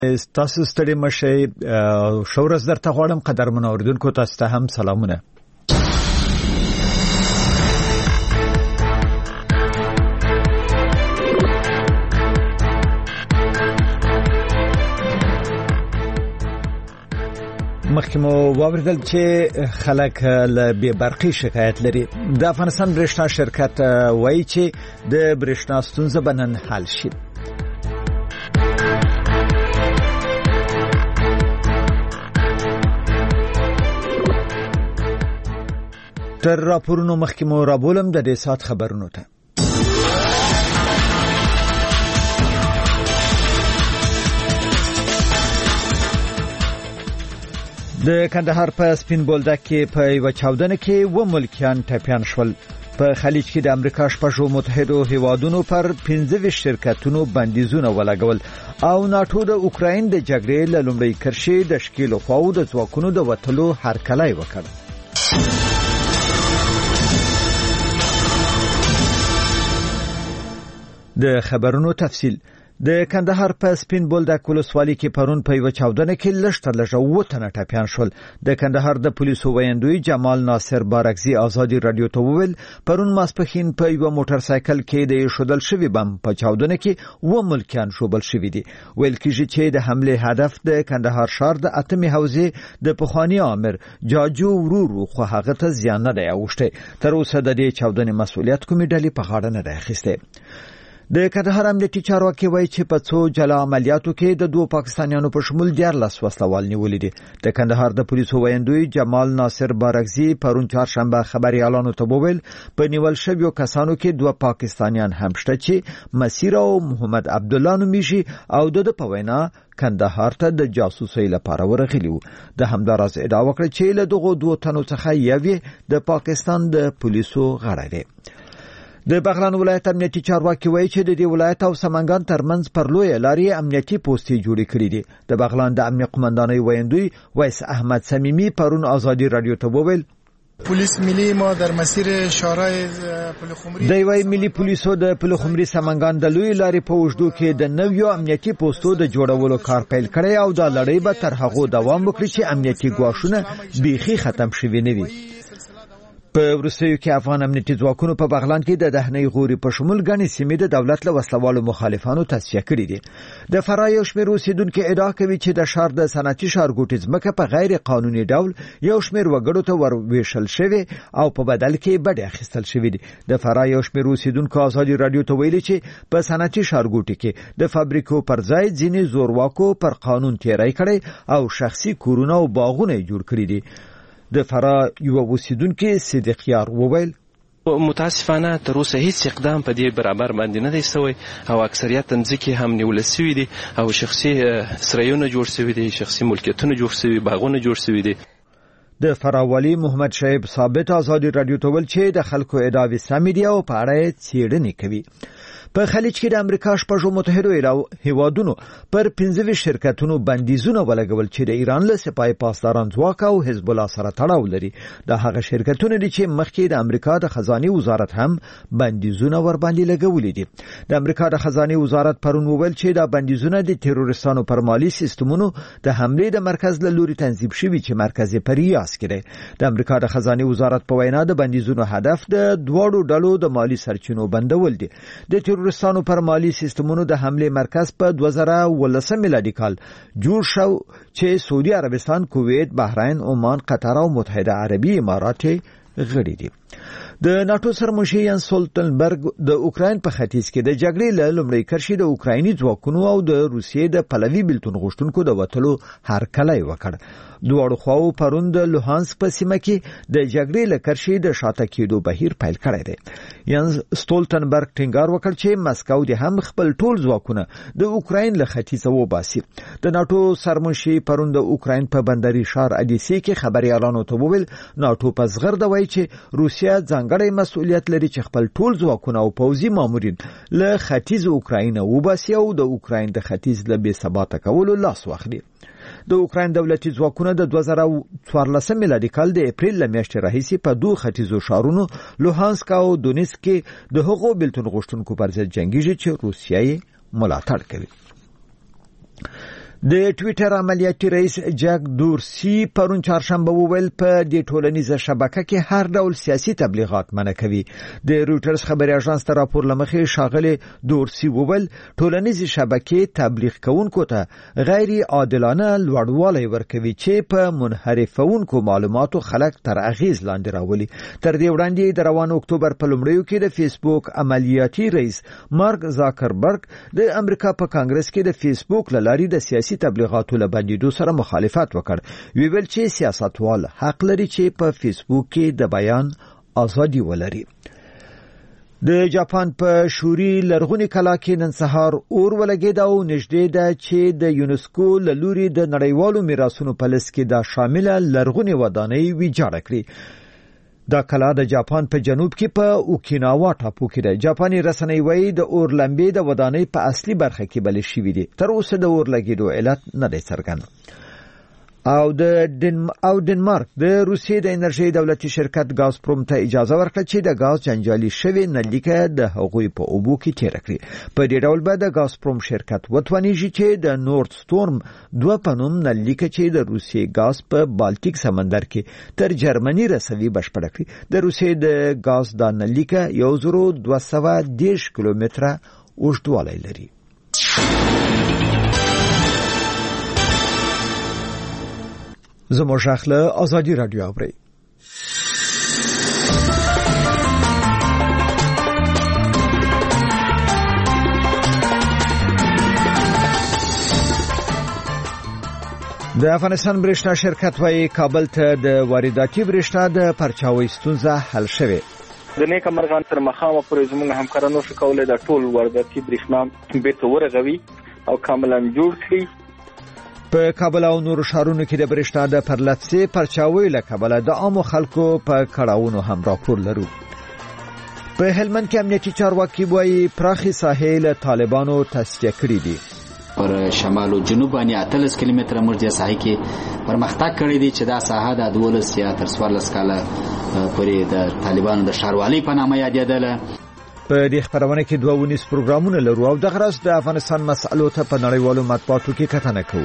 تاسو ستړي مشي شورز درته غواړم قدرمن اوریدونکو تاسو ته هم سلامونه. مخکمو واوریدل چې خلک له بې برقي شکایت لري. د افغانستان برېښنا شرکت وایي چې د برېښنا ستونزه به نن حل شي. تر راپورونو مخکمو رابولم د دې سات خبرونو ته. د کندهار په سپین بولدک کې په یو چاودنه کې و ملکیان ټپیان شول. په خلیج کې د امریکا شپږو متحدو هیوادونو پر 15 شرکتونو بندیزونه ولګول او ناتو د اوکراین د جګړې له لومړۍ کرښې د شکیلو خواو د ځواکونو د وټلو هرکلی وکړ. د خبرونو تفصیل. د کندهار په سپین بولدک ولسوالۍ کې پرون په یو چاودنه کې لږ وټنه ټپیان شول. د کندهار د پولیسو ویاندوی جمال ناصر بارکزی آزادی رادیو ته وویل پرون ماسپښین په یو موټر سایکل کې د شودل شوی بم په چاودنه کې و ملکیان شوبل شوی دي. ویل کېږي چې د حمله هدف د کندهار ښار د اتمې حوزې د پخوانی امر جاجو ورورو خو هغه ته زیان نه دی اوښته. تر اوسه د دې چاودنې مسؤلیت کومې ډلې په غاړه نه دی اخیسته. د کندهار امنیتي چارواکي وایي چې په څو جلا عملیاتو کې د دوه پاکستانیانو په شمول 14 وسلوال نیولې دي. د کندهار د پولیسو ویاندوی جمال ناصر بارکزی پرون چهارشنبه خبري اعلان ته وویل په نیول شویو کسانو کې دوه پاکستانیان هم شته چې مسیر او محمد عبد الله نومیږي او د په وینا کندهار ته د جاسوسۍ لپاره ورغلی وو. د همداراز ادعا وکړه چې له دغه دوه تنو څخه یوې د پاکستان د پولیسو غړی دی. د بغلان ولایت امنیتي چارواکي وایي چې د دې ولایت او سمنګان ترمنځ پر لوی لارې امنیتي پوسټې جوړې کړې دي. د بغلان د امنیت قومندانۍ ویاندوی ویس احمد صمیمی پرون آزادی رادیو ته وویل پلیس ملی ما در مسیر شارع پلخمری د وی ملي پولیسو د پلخمری سمنګان د لوی لارې په وژدو کې د نویو امنیتي پوسټو د جوړولو کار پیل کړی او دا لړۍ به تر هغه دوام وکړي چې امنیتي ګواښونه بیخي ختم شوي نه وي. په وروستیو کې افغان امنیتي ځواکونو په بغلان کې د دهنۍ غوري په شمول غني سیمې د دولت له وسلوالو مخالفانو تصفیه کړې دي. د فرای یو شمېر اوسیدونکو ادعا کوي چې د ښار د صنعتي ښارګوټي ځمکه په غیر قانوني ډول یو شمېر وګړو ته ورویشل شوی او په بدل کې بډې اخیستل شوی دي. د فرای یو شمېر اوسیدونکو آزادي رادیو ته ویلي چې په صنعتي ښارګوټي کې د فابریکو پر ځای ځینې زورواکو پر قانون تیری کړی او شخصي کورونه او باغونه جوړ کړي دي. د فرا یو اوسیدونکو صدیق یار وویل متاسفانه تر اوسه هیڅ اقدام په دې برابر باندې نه دی شوی او اکثریت ځمکې هم نیول شوی دي او شخصي سرایونه جوړ شوی دي، شخصي ملکیتونه جوړ شوی، باغونه جوړ شوی دي. د فراوالي محمد شعیب ثابت آزادی رادیو ته ویل چې د خلکو ادعاوې سمې دي او په اړه څېړنې کوي. په خلیج کې د امریکا شپږو متحدو هیوادونو پر 15 شرکتونو بندیزونه ولګول چې د ایران له سپاه پاسداران ځواک او حزب الله سره تړاو لري. دا هغه شرکتونه دي چې مخکې د امریکا د خزانه وزارت هم بندیزونه ور باندې لګولې دي. د امریکا د خزانه وزارت پرون وویل چې دا بندیزونه د تروریستانو پر مالی سیستمونو د حمله د مرکز له لوري تنظیم شوي چې مرکز په ریاض کې دی. د امریکا د خزانه وزارت په وینا د بندیزونو هدف د دوړو ډلو د مالی سرچینو بندول دي. د تروریستانو پر مالی سیستمونو د حمله مرکز په 2013 میلادي کال جوړ شو چې سعودي عربستان، کویت، بحرین، عمان، قطر او متحده عربي امارات غړي دي. د ناتو سرمشي یان سولټنبرګ د اوکراین په ختیځ کې د جګړې له لومړۍ کرښې د اوکرایني ځواکونو او د روسیې د پلوي بیلتون غوښتونکو د وټلو هرکلی وکړ. دواړو خواو پرون د لوهانسک په سیمه کې د جګړې له کرښې د شاته کېدو بهیر پیل کړی دی. یان سټولټنبرګ ټینګار وکړ چې مسکو د هم خپل ټول ځواکونه د اوکراین له ختیځه وباسي. د ناتو سرمشي پرون د اوکراین په بندري ښار ادیسی کې خبري اعلان ته وویل ناتو په زغرده وایي چې روسیا ځانګړی مسؤلیت لري چې خپل ټول ځواکونه او پوځي مامورین له ختیځ اوکراین وباسي او د اوکراین د ختیځ له بې ثباته کولو لاس واخلي. د اوکراین دولتي ځواکونه د 2014 میلادي کال د اپریل له میاشتې راهیسې په دوه ختیځو ښارونو لوهانسک او دونیسک کې د هغو بیلتون غوښتونکو پر ضد جنګیږي چې روسیه یې ملاتړ کوي. د ټویټر عملیاتي رئیس جک دورسی پرون چهارشنبه وویل په دې ټولنیزه شبکه کې هر ډول سیاسي تبلیغات منع کوي. د رويټرز خبري اژانس ته راپور لمخې شاغلي دورسی وویل ټولنیزه شبکې تبلیغ کوونکو ته غیر عادلانه لوړوالی ورکوي چې په منحرفونکو معلوماتو خلک تر اغیز لاندې راولي. تر دې وړاندې د روان اکتوبر په لومړیو کې د فیسبوک عملیاتي رئیس مارک زاکربرګ د امریکا په کانګرس کې د فیسبوک لاري د سیاسي تبلیغاتو له بندیدو سره مخالفت وکړ. ویل چې سیاستوال حق لري چې په فیسبوک کې د بیان ازادي ولري. د جاپان په شوري لرغونی کلا کې نن سهار اور ولګید او نږدې ده چې د یونسکو له لوري د نړیوالو میراثونو په لیست کې دا شامله لرغونی ودانۍ ویجاړه کړې. دا کلا د جاپان په جنوب کې په اوکیناوا ټاپو کې ده. جاپاني رسنۍ وایي د اور لمبې د ودانۍ په اصلي برخه کې بل شوې دي. تر اوسه د اور لګیدو علت نه دی څرګند. او ډنمارک د روسیې د انرژي دولتي شرکت غازپروم ته اجازه ورکړه چې د غاز جنجالي شوی نلیکه د هغوی په اوبو کې تیر کړي. په دې ډول به د غازپروم شرکت وتوانیږي چې د نورد سټورم 2 پنوم نلیکه چې د روسیې غاز په بالټیک سمندر کې تر جرمني رسوي بشپړ کړي. د روسیې د غاز د نلیکه 1210 کیلومتره اوږدوالی لري. زموږ اخله ازادي رادیو اوري. د افغانستان برېښنا شرکت وايي کابل ته د وارداتي برېښنا د پرچاوي ستونزه حل شوه. د نیک مرغان تر مخامه پورې زموږ همکارانو شو کولای د ټول وارداتي برېښنا بیرته ورغوي او کاملا جوړ کړي. په کابل او نور شهرونو کې د برېښنا د پرلطسي پرچاوي له کبله د عامو خلکو په کړهونو هم راپور لرو. په هلمند کې امنیتي چارواکي وایي پراخي ساحل طالبانو تصفیه کړې دي. پر شمال او جنوب باندې 18 کیلومتره مرجع ساحل کې پرمختګ کړی دی چې دا ساحه د 12 یا تر 14 کاله پورې د طالبانو د ښاروالۍ په نامه یادېدله. په دې خبرونه کې 2 پروګرامونه لرو او د غرض د افغانستان مسألو ته په نړیوالو مطبوعاتو کې کتنه کوو.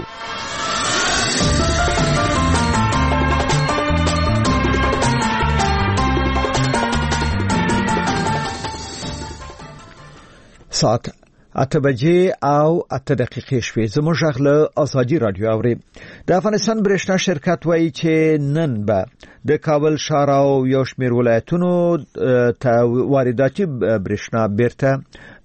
ساعت 8 بجې او 8 دقیقې شوې. زموږ غږ ازادي رادیو اوري. د افغانستان برېښنا شرکت وایي چې نن به د کابل ښار او یو شمېر ولایتونو ته وارداتي برېښنا بیرته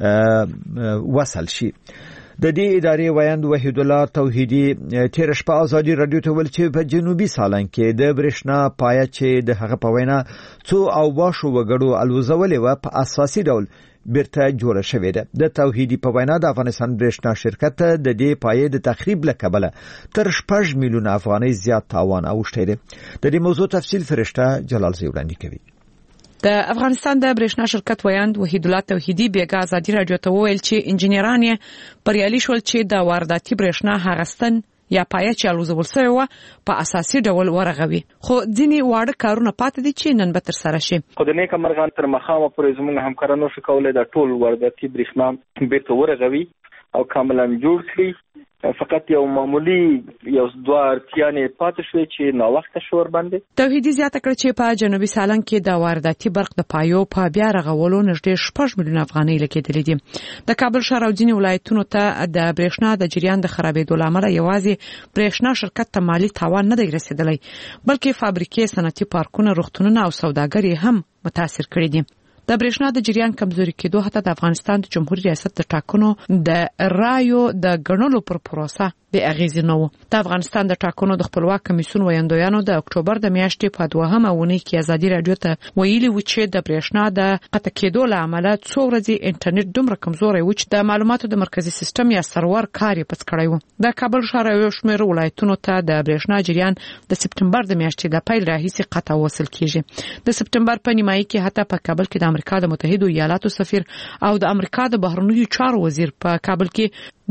وصل شي. د دې ادارې ویاند وحید الله توحیدی تیر شپه ازادي رادیو ته ویل چې په جنوبي سالنګ کې د برېښنا پایه چې د هغه په وینا څو او باشو وګړو الوزولې و په اساسي ډول بیرته جوړه شوې ده. د توحیدی په وینا د افغانستان برېښنا شرکت د دې پایې د تخریب لکبله تر 6 میلیون افغانۍ زیات تاوان اوښتی دی. د دې موضوع تفصیل فرشته جلال زی وړاندې کوي. د افغانستان د برېښنا شرکت ویاند وحید الله توحیدی بیګا ازادي رادیو ته ویل چې انجنیران یې پریالي شول چې د وارداتي برېښنا هغستن یا پایه چې الوزول شوی و په اساسي ډول ورغوي. خو ځینې واړه کارونه پاتې دي چې نن به تر سره شي. خو د نیک مرغان تر مخامه پورې زموږ همکارانو شو کولای د ټول وارداتي برېښنا بیرته ورغوي او کاملا جوړ کړي. فقط یو معمولی یو دوه اړتیاوې پاتې شوې چې نا وخت شور باندې. توحیدی زیاته کړ چې په جنوبي سالنګ کې د وارداتي برق د پایو په بیا رغولو نږدې 6 میلیون افغانۍ لګیدلې دي. د کابل ښار او ځینې ولایتونو ته د برېښنا د جریان د خرابېدو لامل یوازې برېښنا شرکت ته مالی تاوان نه دی رسیدلی، بلکې فابریکې، صنعتي پارکونه، روغتونونه او سوداګري هم متاثر کړي دي. د برېښنا د جریان کمزوري کېدو حتی د افغانستان د جمهوریت ریاست د ټاکنو د رایو د ګڼلو پر پروسه د اغیزې نه و. د افغانستان د ټاکنو د خپلواک کمیسیون ویاندویانو د اکتوبر د میاشتې په 2مه اونۍ کې ازادي رادیو ته ویلي و چې د برېښنا د قطع کېدو له امله څو ورځې انټرنیټ دومره کمزوری و چې د معلوماتو د مرکزي سیستم یا سرور کار یې پس کړی و. د کابل ښار او شمېر ولایتونو ته د برېښنا جریان د سپتمبر د میاشتې د پیل راهیسې قطع وصل کیږي. د سپتمبر په نیمایي کې حتی په کابل کې د امریکا د متحده ایالاتو سفیر او د امریکا د بهرنیو چارو وزیر په کابل کې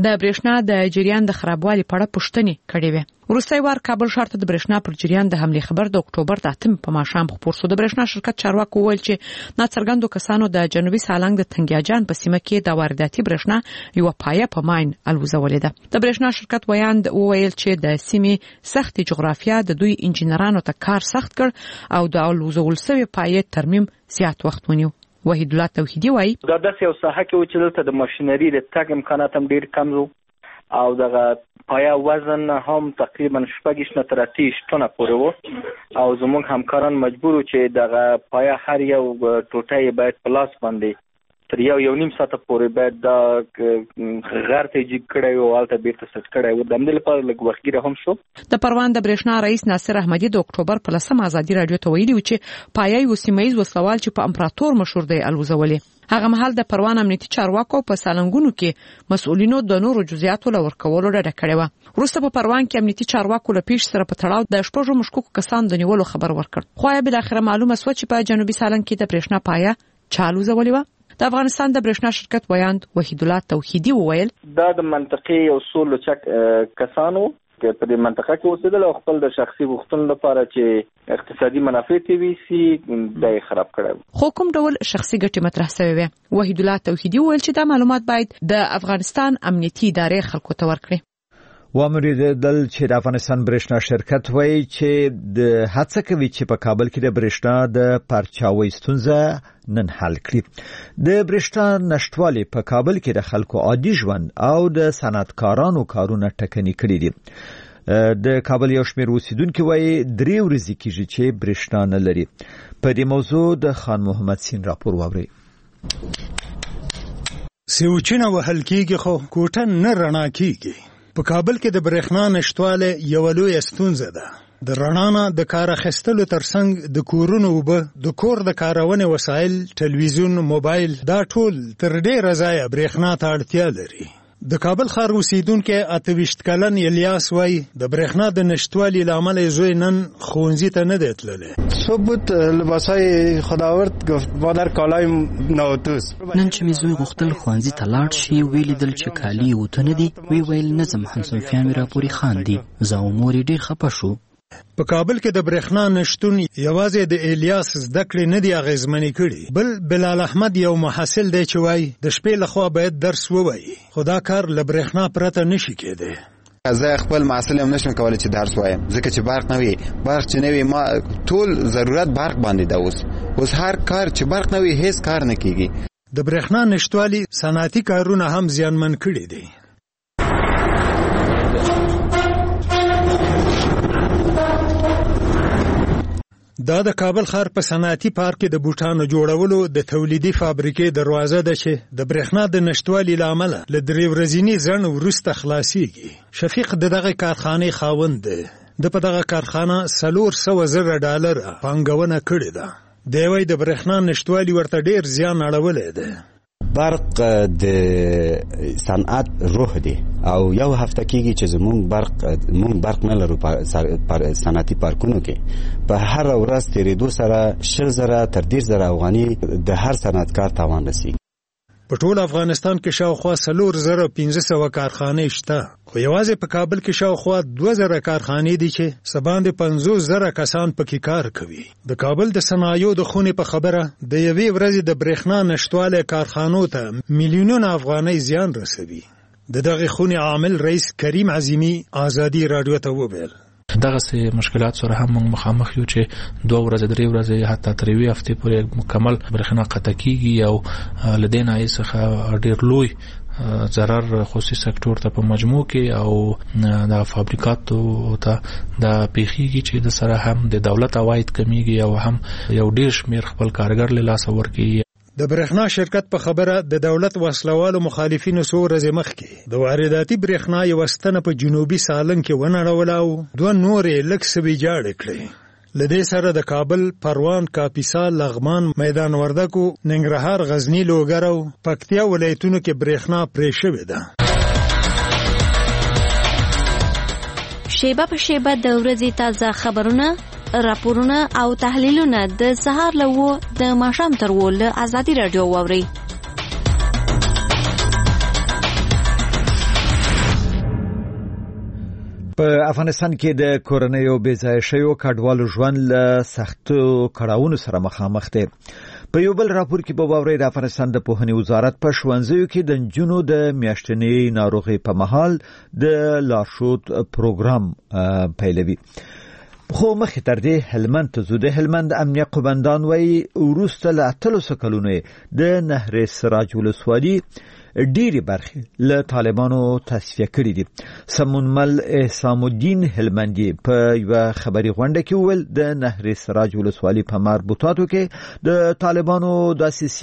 د برېښنا د جریان د خرابوالي په اړه پوښتنې کړې وې. وروستی وار کابل ښار ته د برېښنا پر جریان د حملې خبر د اکتوبر د 8 په ماښام خپور شو. د برېښنا شرکت چارواکو وویل چې ناڅرګندو کسانو د جنوبي سالنګ د تنګیاجان په سیمه کې د وارداتي برېښنا یو پایه په ماین الوزولې ده. د برېښنا شرکت ویاند وویل چې د سیمې سختي جغرافیا د دوی انجنیرانو ته کار سخت کړ او د الوزول شوی پایه ترمیم زیات وخت ونیو. وحید الله توحیدی وایي دا داسې یو ساحه کې و چې دلته د ماشینري د تګ امکانات هم ډېر کم وو او دغه پایا وزن هم تقریبا 6 نه تر 30 ټنه پورې وو او زموږ همکاران مجبور وو چې دغه پایا هر یو ټوټه باید پلاس باندې تر یو نیم ساعت پورې باید دا غیر ته جګ کړی او الته بیرته سټ کړی و. د همدې لپاره لږ وختګیره هم شو. د پروان د برېښنا رئیس ناصر احمدي د اکتوبر په 10 ازادي رادیو ته ویلي و چې پایه یو سیمایي وسلوال چې په امپراتور مشهور دی الوزولې. هغه مهال د پروان امنیتي چارواکو په سالنګونو کې مسؤلینو د نورو جزئیاتو لور کولو ډډه کړې و. وروسته په پروان کې امنیتي چارواکو له پیښ سره په تړاو د شپږو مشکوکو کسانو د نیولو خبر ورکړ. خو بل اخر معلومه شو چې په جنوبي سالنګ کې د برېښنا پایه چالو زولې و. د افغانستان د برېښنا شرکت ویاند وحید الله توحیدی وویل دا د منطقې یو څو لوچک کسانو چې په دې منطقه کې اوسېدل او خپل د شخصي غوښتنو لپاره چې اقتصادي منافع تي سي د خراب کړل. خو کوم ډول شخصي ګټې مطرح شوی وي؟ وحید الله توحیدی وویل چې دا معلومات باید د افغانستان امنیتي ادارې خلکو ته ورکړي. وامریدل چې د افغانستان برېښنا شرکت وایي چې د هڅه کوي چې په کابل کې د برېښنا د پرچاوي ستونزه نن حل کړي. د برېښنا نشټوالي په کابل کې د خلکو عادي ژوند او د صنعتکارانو کارونه ټکني کړي دي. د کابل یو شمېر اوسیدونکو وایي 3 ورځې کېږي چې برېښنا نه لري. په دې موضوع د خان محمد سین راپور واوري. سیوچنه وهل کېږي خو کوټه نه رڼا کېږي. په کابل کې د برېښنا نشټواله یو لوی ستونزه ده. د رڼا نه د کار اخیستلو ترڅنګ د کورونو اوبه، د کور د کارونې وسایل، ټلویزیون، موبایل دا ټول تر ډېره ځایه برېښنا ته اړتیا لري. د کابل ښار اوسیدونکی 28 کلن الیاس وایي د برېښنا د نشټوالي له امله زوی نن ښوونځي ته نه دی تللی. صبح بود لباسای خداورد گفت مادر کالای نوتوس. نن چې مې زوی غوښتل ښوونځي ته لاړ شي ویلیدل چې کالي اوته نه دي ویل نه ځم همصنفیان مې راپورې خاندي. زه او مور یې ډېر خفه شو. په کابل کې د برېښنا نشتون یوازې د الیاس زده کړې نه دي اغېزمنې کړي، بل بلال احمد یو محصل دی چې وایي د شپې لخوا باید درس ووایي، خو دا کار له برېښنا پرته نشي کېدی. زه خپل محصل هم نشم کولی چې درس وایم ځکه چې برق نه وي. برق چې نه وي ما ټول ضرورت برق باندې ده. اوس هر کار چې برق نه وي هیڅ کار نه کېږي. د برېښنا نشتوالي صنعتي کارونه هم زیانمن کړي دي. دا د کابل ښار په صنعتي پارک کې د بوټانو جوړولو د تولیدي فابریکې دروازه ده چې د برېښنا د نشتوالي له امله له 3 ورځني ځنډ وروسته خلاصېږي. شفیق د دغه کارخانې خاوند دی. د په دغه کارخانه $400,000 پانګونه کړې ده. دی وایي د برېښنا نشتوالي ورته ډېر زیان اړولی دی. برق د صنعت روح دی او یو هفته کېږي چې مونږ برق نه لرو په صنعتي پارکونو کې. په هر ورځ تېرېدو سره 10,000 تر 10,000 افغاني د هر صنعتکار تاوان رسیږي. په ټول افغانستان کې شاوخوا 4,500 کارخانې شته، خو یوازې په کابل کې شاوخوا 2,000 کارخانې دي چې سباندې 50,000 کسان پکې کار کوي. د کابل د صنایعو د خونې په خبره د یوې ورځې د برېښنا نشتوالی کارخانو ته میلیونونه افغانۍ زیان رسوي. د دغه خونې عامل رئیس کریم عظیمی آزادي رادیو ته وویل دغه سه مشکلات سره هم موږ مخامخ یو چې 2 ورځې 3 ورځې حتی تر 1 هفته پورې مکمل برېښنا قطع کیږي او لدینا یې څخه ډېر لوی ضرر خصوصي سکتور ته په مجموع کې او د فابریکاتو ته د پیخیږي چې د سره هم د دولت عواید کمیږي او هم یو ډېر شمیر خپل کارګر له لاس ورکړي. د برېښنا شرکت په خبره د دولت وسلوالو مخالفینو څو ورځې مخکې د وارداتي برېښنا یوه ستنه په جنوبي سالنګ کې ونړوله او 2 نورې لږ څه ویجاړې کړې. له دې سره د کابل، پروان، کاپیسا، لغمان، میدان وردګو، ننګرهار، غزني، لوګر او پکتیا ولایتونو کې برېښنا پرې شوې ده. شیبه په شیبه د ورځې تازه خبرونه، راپورونه او تحلیلونه د سهار له 9 د ماښام تر 10 له آزادي رادیو واوري. په افغانستان کې د کورنیو بېځایه شویو کډوالو ژوند له سختو کړاوونو سره مخامخ دی. په یو بل راپور کې به واورئ د افغانستان د پوهنې وزارت په ښوونځیو کې د نجونو د میاشتنۍ ناروغۍ په مهال د لارښود پروګرام پیلوي. خو مخکې تر دې هلمند ته ځو. د هلمند امنیه قومندان وایي وروسته له 13 کلونو د نهر سراج ولسوالي ډېری برخې له طالبانو تصفیه کړې دي. سمونمل احسام الدین هلمندي په یوه خبري غونډه کې وویل د نهر سراج ولسوالي په مربوطاتو کې د طالبانو داسې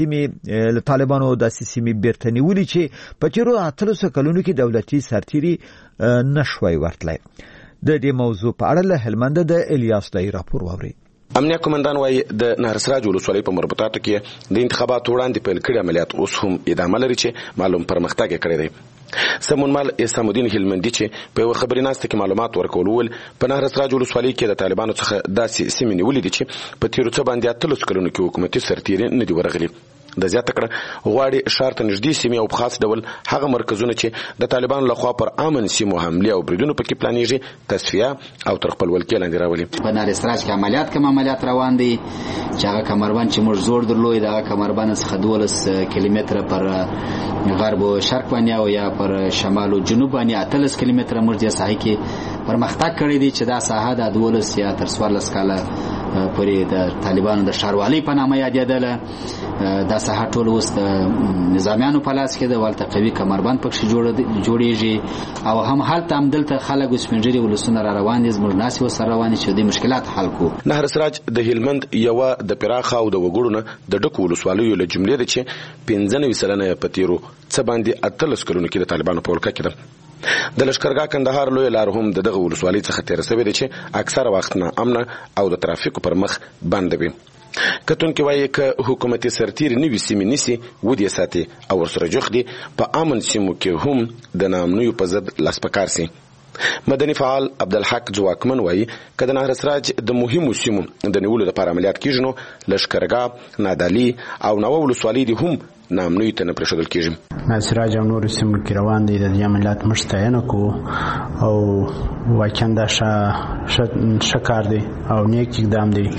سیمې بیرته نیولې چې په تیرو 13 کلونو کې دولتي سرتیري نشوای ورتلی. د دې موضوع په اړه له هلمند د الیاس دای راپور واوري. امنیه قومندان وایي د نهر سراج ولسوالۍ په مربوطاتو کې د انتخاباتو وړاندې پیل کړي عملیات اوس هم ادامه لري چې معلوم پرمختګ یې کړی دی. سمونمل احسام الدین هلمندي چې په یوه خبري ناسته کې معلومات ورکول ول په نهر سراج ولسوالۍ کې د طالبانو څخه داسې سیمې نیولې دي چې په تیرو څه باندې 13 کلونو کې حکومتي سرتیري نه دي ورغلي. د زیاته کړه غواړي ښار ته نږدې سیمې او په خاص ډول هغه مرکزونه چې د طالبانو لخوا پر امن سیمو حملې او بریدونو پکې پلانېږي تصفیه او تر خپلولکۍ لاندې راولي. په نهر سراج کې عملیات روان دي چې هغه کمربند چې موږ زور درلود هغه کمربند څخه 12 کیلومتره پر غرب او شرق باندې او یا پر شمال او جنوب باندې 13 کیلومتره موږ د ساحې کې پرمختګ کړی دی چې دا ساحه د 12 یا 13 کاله پورې د طالبانو د ښاروالۍ په نامه یادېدله. دا ساحه ټول اوس د نظامیانو په لاس کې د ولته قوي کمربند پکې جوړیږي او هم هلته همدلته خلک سپینږیري ولسونه را روان دي زموږ ناسې ورسره روان دي چې د مشکلات حل کړو. نهر سراج د هلمند یوه د پراخه او د وګړو نه د ډکو ولسوالیو له جملې ده چې 95 سلنه په تیرو څه باندې 13 کلونو کې د طالبانو په ولکه کې ده. د لشکرګاه کندهار لوی لار هم دغه ولسوالۍ څخه تیر شوې ده چې اکثره وخت نه امن او د ترافیکو پر مخ بند وي. کتونکي وایي که حکومتي سرتیري نوي سیمې نیسي ودې ساتي او ورسره جوخ دي په امن سیمو کې هم د نامنویو په ضد لاس په کار سي. مدني فعال عبدالحق جواکمن وایي که د نهر سراج د مهمو سیمو د نیولو لپاره عملیات کیږي نو لشکرګاه نادعلي او نوه ولسوالۍ دي هم نامنوي ته نه پرېښودل کېږي. نهر سراج او نورو سیمو کې روان دي. د دې عملیات موږ ستاینه کوو او واقعا دا ښه کار دی او نیک اقدام دی.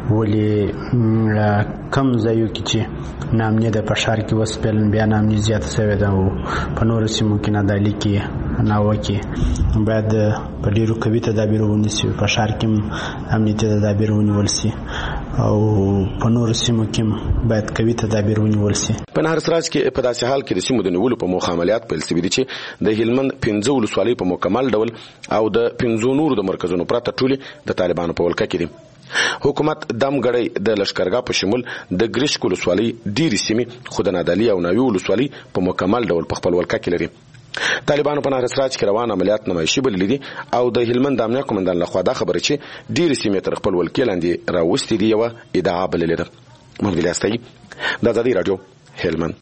ولې کم ځایو کې چې نامني د په ښار کې اوس پیلن بیا نامني زیاته شوې ده او په نورو سیمو کې نادعلي کې ناوه کې باید په ډېرو قوي تدابیر ونیسي. په ښار کې هم امنیتي تدابیر ونیول سي او په نورو سیمو کې باید قوي تدابیر ونیول سي. په نهر سراج کې په داسې حال کې د سیمو د نیولو په موخه عملیات پیل شوي دي چې د هلمند 15 ولسوالۍ په مکمل ډول او د 15 نورو د مرکزونو پرته ټولې د طالبانو په ولکه کې دي. حکومت دمګړی د لشکرګاه په شمول د ګریشک ولسوالۍ ډېرې سیمې خو د نادعلي او ناوې ولسوالۍ په مکمل ډول په خپل ولکه کې لري. طالبانو په نهر سراج کې روان عملیات نمایشي بللي دي او د هلمند امنیه قومندان لخوا دا خبره چې ډېرې سیمې تر خپل ولکې لاندې راوستې دي یوه ادعا بللې ده. محمد الیاس طیب د ازادي راډیو هلمند.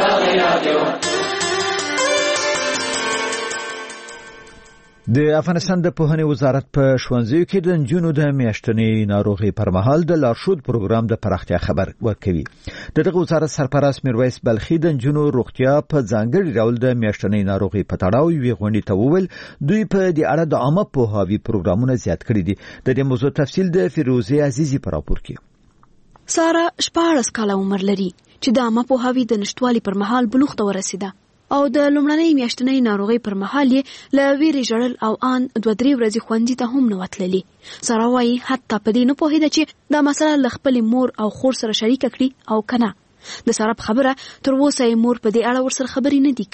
د افغانستان د پوهنې وزارت په ښوونځیو کې د نجونو د میاشتنۍ ناروغۍ پر مهال د لارښود پروګرام د پراختیا خبر ورکوي. دغه وزارت سرپرست میرویس بلخي د نجونو روغتیا په ځانګړي ډول د میاشتنۍ ناروغۍ په تړاو یوې غونډې ته وویل دوی په دې اړه د عامه پوهاوي پروګرامونه زیات کړي دي. د دې موضوع تفصیل د فیروزه عزیزي په راپور کې. سارا 14 کاله عمر لري چې د عامه پوهاوي د نشټوالي پر مهال بلوغ ته ورسیده او د لومړنۍ میاشتنۍ ناروغۍ پر مهال یې له ویرې ژړل او ان 2-3 ورځې ښوونځي ته هم نه وتللې. سارا وایي حتی په دې نه پوهېده چې دا مسله له خپلې مور او خور سره شریکه کړي او که نه. د سارا په خبره تر اوسه یې مور په دې اړه ورسره خبرې نه دي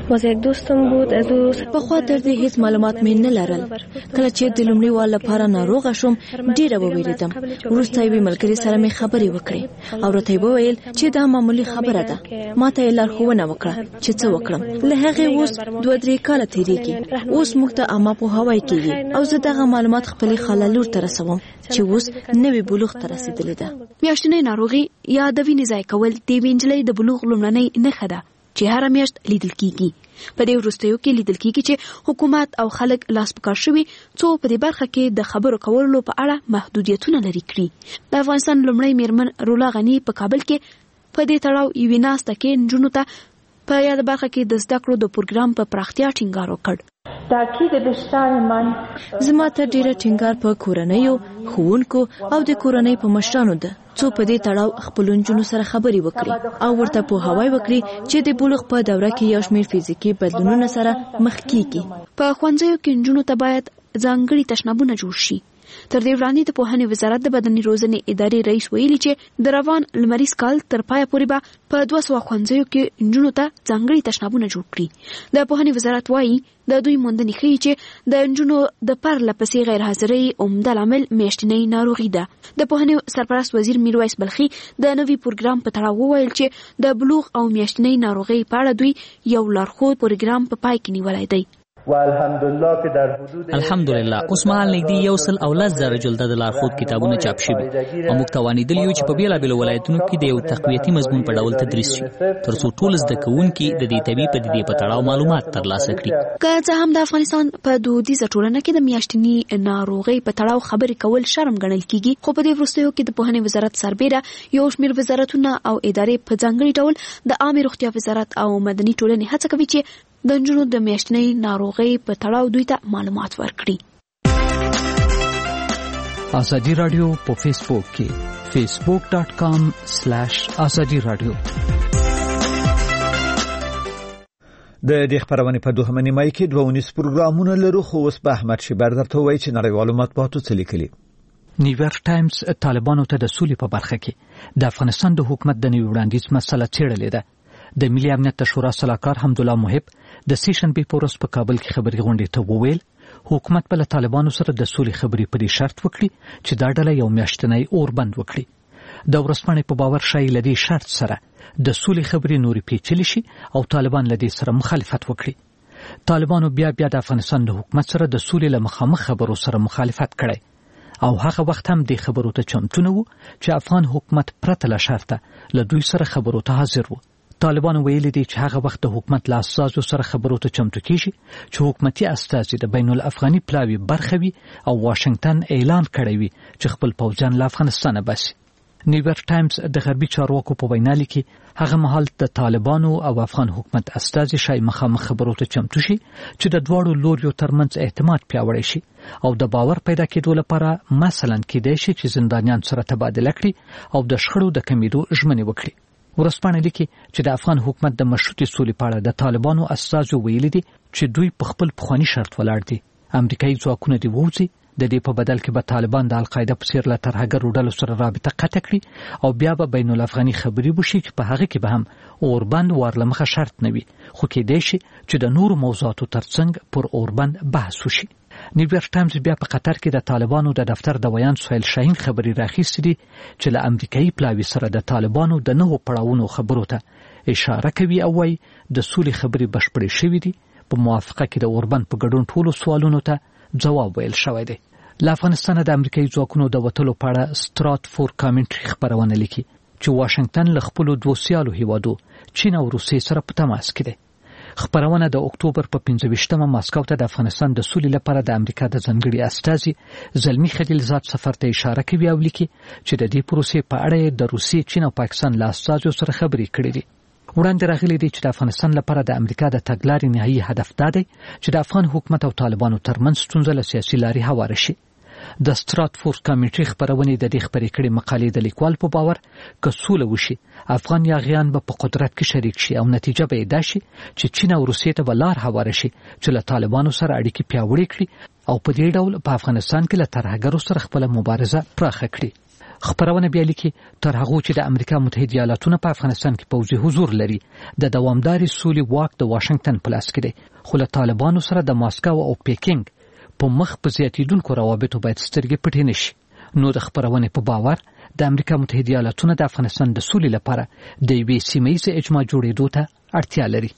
کړي. پخوا تر دې هیڅ معلومات مې نه لرل. کله چې د لومړي وار لپاره ناروغه شوم ډېره وویریدم. وروسته یوې ملګرې سره مې خبرې وکړې او راته یې وویل چې دا معمولي خبره ده. ما ته یې لارښوونه وکړه چې څه وکړم. له هغې اوس 2-3 کاله تېرېږي. اوس موږ ته عامه پوهاوی کېږي او زه دغه معلومات خپلې خاله لور ته رسوم چې اوس نوې بلوغ ته رسېدلې ده. میاشتنۍ ناروغي یا د وینې ضایع کول د یوې نجلۍ د بلوغ لومړنۍ نښه ده چې هره میاشت لیدل کیږي. په دې وروستیو کې لیدل کیږي چې حکومت او خلک لاس په کار شوي څو په دې برخه کې د خبرو کولو په اړه محدودیتونه لري کړي. د افغانستان لومړی میرمن رولا غنی په کابل کې په دې تړاو یوې ناسته کې نجونو ته په یاد برخه کې د زده کړو د پروګرام په پراختیا ټینګار وکړ. تاکید بیشتر من زما ته ډیره ټینګار په کورنیو ښوونکو او د کورنۍ په مشرانو ده څو په دې تړاو خپل نجونو سره خبرې وکړي او ورته پوهاوی وکړي چې د بلوغ په دوره کې یو شمېر فزیکي بدلونونو سره مخ کیږي. په ښوونځیو کې نجونو ته باید ځانګړي تشنابونه جوړ شي. تر دې وړاندې د پوهنې وزارت د بدني روزنې ادارې رئیس ویلي چې د روان لمریز کال تر پایه پورې به په 200 ښوونځیو کې نجونو ته ځانګړي تشنابونه جوړ کړي. د پوهنې وزارت وایي د دوی موندنې ښیي چې د نجونو د پرله پسې غیر حاضرۍ عمده لامل میاشتنۍ ناروغي ده. د پوهنې سرپرست وزیر میرویس بلخي د نوي پروګرام په تړاو وویل چې د بلوغ او میاشتنۍ ناروغۍ په اړه دوی یو لارښود پروګرام په پای کې نیولی دی. الحمدلله اوس مهال نږدې 110 جلده د لارښود کتابونه چاپ شوي او موږ توانیدلی یو چې په بیلابیلو ولایتونو کې د یو تقویتي مضمون په ډول تدریس شي ترڅو ټول زده کوونکي د دې طبي پدیدې په تړاو معلومات ترلاسه کړي. که څه هم د افغانستان په دودیزه ټولنه کې د میاشتنۍ ناروغۍ په تړاو خبرې کول شرم ګڼل کیږي، خو په دې وروستیو کې د پوهنې وزارت سربېره یو شمېر وزارتونه او ادارې په ځانګړي ډول د عامه روغتیا وزارت او مدني ټولنې هڅه کوي چې د نجونو د میاشتنۍ ناروغۍ په تړاو دوی ته معلومات ورکړي. ازادي رادیو په فیسبوک کې facebook.com/ازادي رادیو. د دې خبرونه په دوه نیمه کې 2 پروګرامونه لرو، خو اوس به احمد شیبر درته وایي چې نړیوالو مطبوعاتو څه لیکلي. نیویارک ټایمز طالبانو ته د سولې په برخه کې د افغانستان د حکومت د نوي وړاندیز مسله څېړلې ده. د ملي امنیت شورا سلاکار حمدالله محب د سیشن بي پورس په کابل کې خبري غونډې ته وویل حکومت په طالبانو سره د سولې خبري په دې شرط وکړي چې دا ډله یو میاشتنۍ اور بند وکړي. د ورسپانې په باور شای لدی شرط سره د سولې خبري نوري پیچلي شي او طالبان لدی سره مخالفت وکړي. طالبانو بیا د افغانستان د حکومت سره د سولې له مخامخ خبرو سره مخالفت کړي او هغه وخت هم د خبرو ته چمتو نه وو چې افغان حکومت پرته له شرطه له دوی سره خبرو ته حاضر وو. طالبانو ویلي دي چې هغه وخت د حکومت له اساسو سره خبرو ته چمتو کیږي چې حکومتي استازي د بین الافغاني پلاوی برخه وي او واشنگټن اعلان کړی وي چې خپل پوځیان له افغانستانه باسي. نیویارک ټایمز د غربي چارواکو په وینا لیکي هغه مهال د طالبانو او افغان حکومت استازي شای مخامخ خبرو ته چمتو شي چې د دواړو لوریو ترمنځ اعتماد پیاوړی شي او د باور پیدا کېدو لپاره مثلا کېدای شي چې زندانیان سره تبادله کړي او د شخړو د کمیدو ژمنې وکړي. ورسپانې لیکي چې د افغان حکومت د مشروطې سولې په اړه د طالبانو استازو ویلي دي چې دوی په خپل پخوانی شرط ولاړ دي. امریکایي ځواکونه دی ووځي د دې په بدل کې به طالبان د القاعده په څیر له ترهګرو ډلو سره رابطه قطع کړي او بیا به بین الافغاني خبري وشي چې په هغه کې به هم اوربند ورلمخه شرط نه وي، خو کېدای شي چې د نورو موضوعاتو ترڅنګ پر اوربند بحث وشي. نیویارک ټایمز بیا په قطر کې د طالبانو د دفتر د ویان سهیل شاهین خبري راخیستې دي چې له امریکایي پلاوی سره د طالبانو د نوو پړاوونو خبرو ته اشاره کوي او وايي د سولې خبري بشپړې شوې دي. په موافقه کې د اوربند په ګډون ټولو سوالونو ته جواب ویل شوی دی. له افغانستان د امریکایي ځواکونو د وټلو په اړه ستراتفورد کامنټري خبرونه لیکي چې واشنگټن له خپل دوه سیالو هیوادو چین او روسیې سره په تماس کې دی. خبرونه د اکتوبر په 15مه ماسکو ته د افغانستان د سولې لپاره د امریکا د ځنګړي استازي زلمی خلیلزاد سفر ته اشاره کوي او لیکي چې د دې پروسې په اړه د روسیې، چین او پاکستان له استازو سره خبرې کړې دي. وړاندې راغلي دي چې د افغانستان لپاره د امریکا د تګلارې نهایي هدف دا دی چې د افغان حکومت او طالبانو ترمنځ ستونزه له سیاسي لارې هواره شي. د ستراتفورد کمیټې خبرونه د دې خبرې کړي مقالې د لیکوال په باور که سوله وشي افغان یاغیان به په قدرت کې شریک شي او نتیجه به دا شي چې چین او روسیې ته بلار هواره شي چې له طالبانو سره اړیکې پیاوړې کړي او په دې ډول په افغانستان کې له ترهګرو سره خپل مبارزه پراخه کړي. خبرونه بیا لیکي تر هغه چې د امریکا متحده ایالاتونو په افغانستان کې پوځي حضور لري د دوامداري سولې واک د واشنگټن په لاس کې دی، خو له طالبانو سره د ماسکو او پیکینګ په مخ په زیاتیدونکو روابطو باید سترګې پټې نشي. نو د خبرونه په باور د امریکا متحده ایالاتونو د افغانستان د سولې لپاره د یوې سیمه‌ایزې اجماع جوړېدو ته اړتیا لري.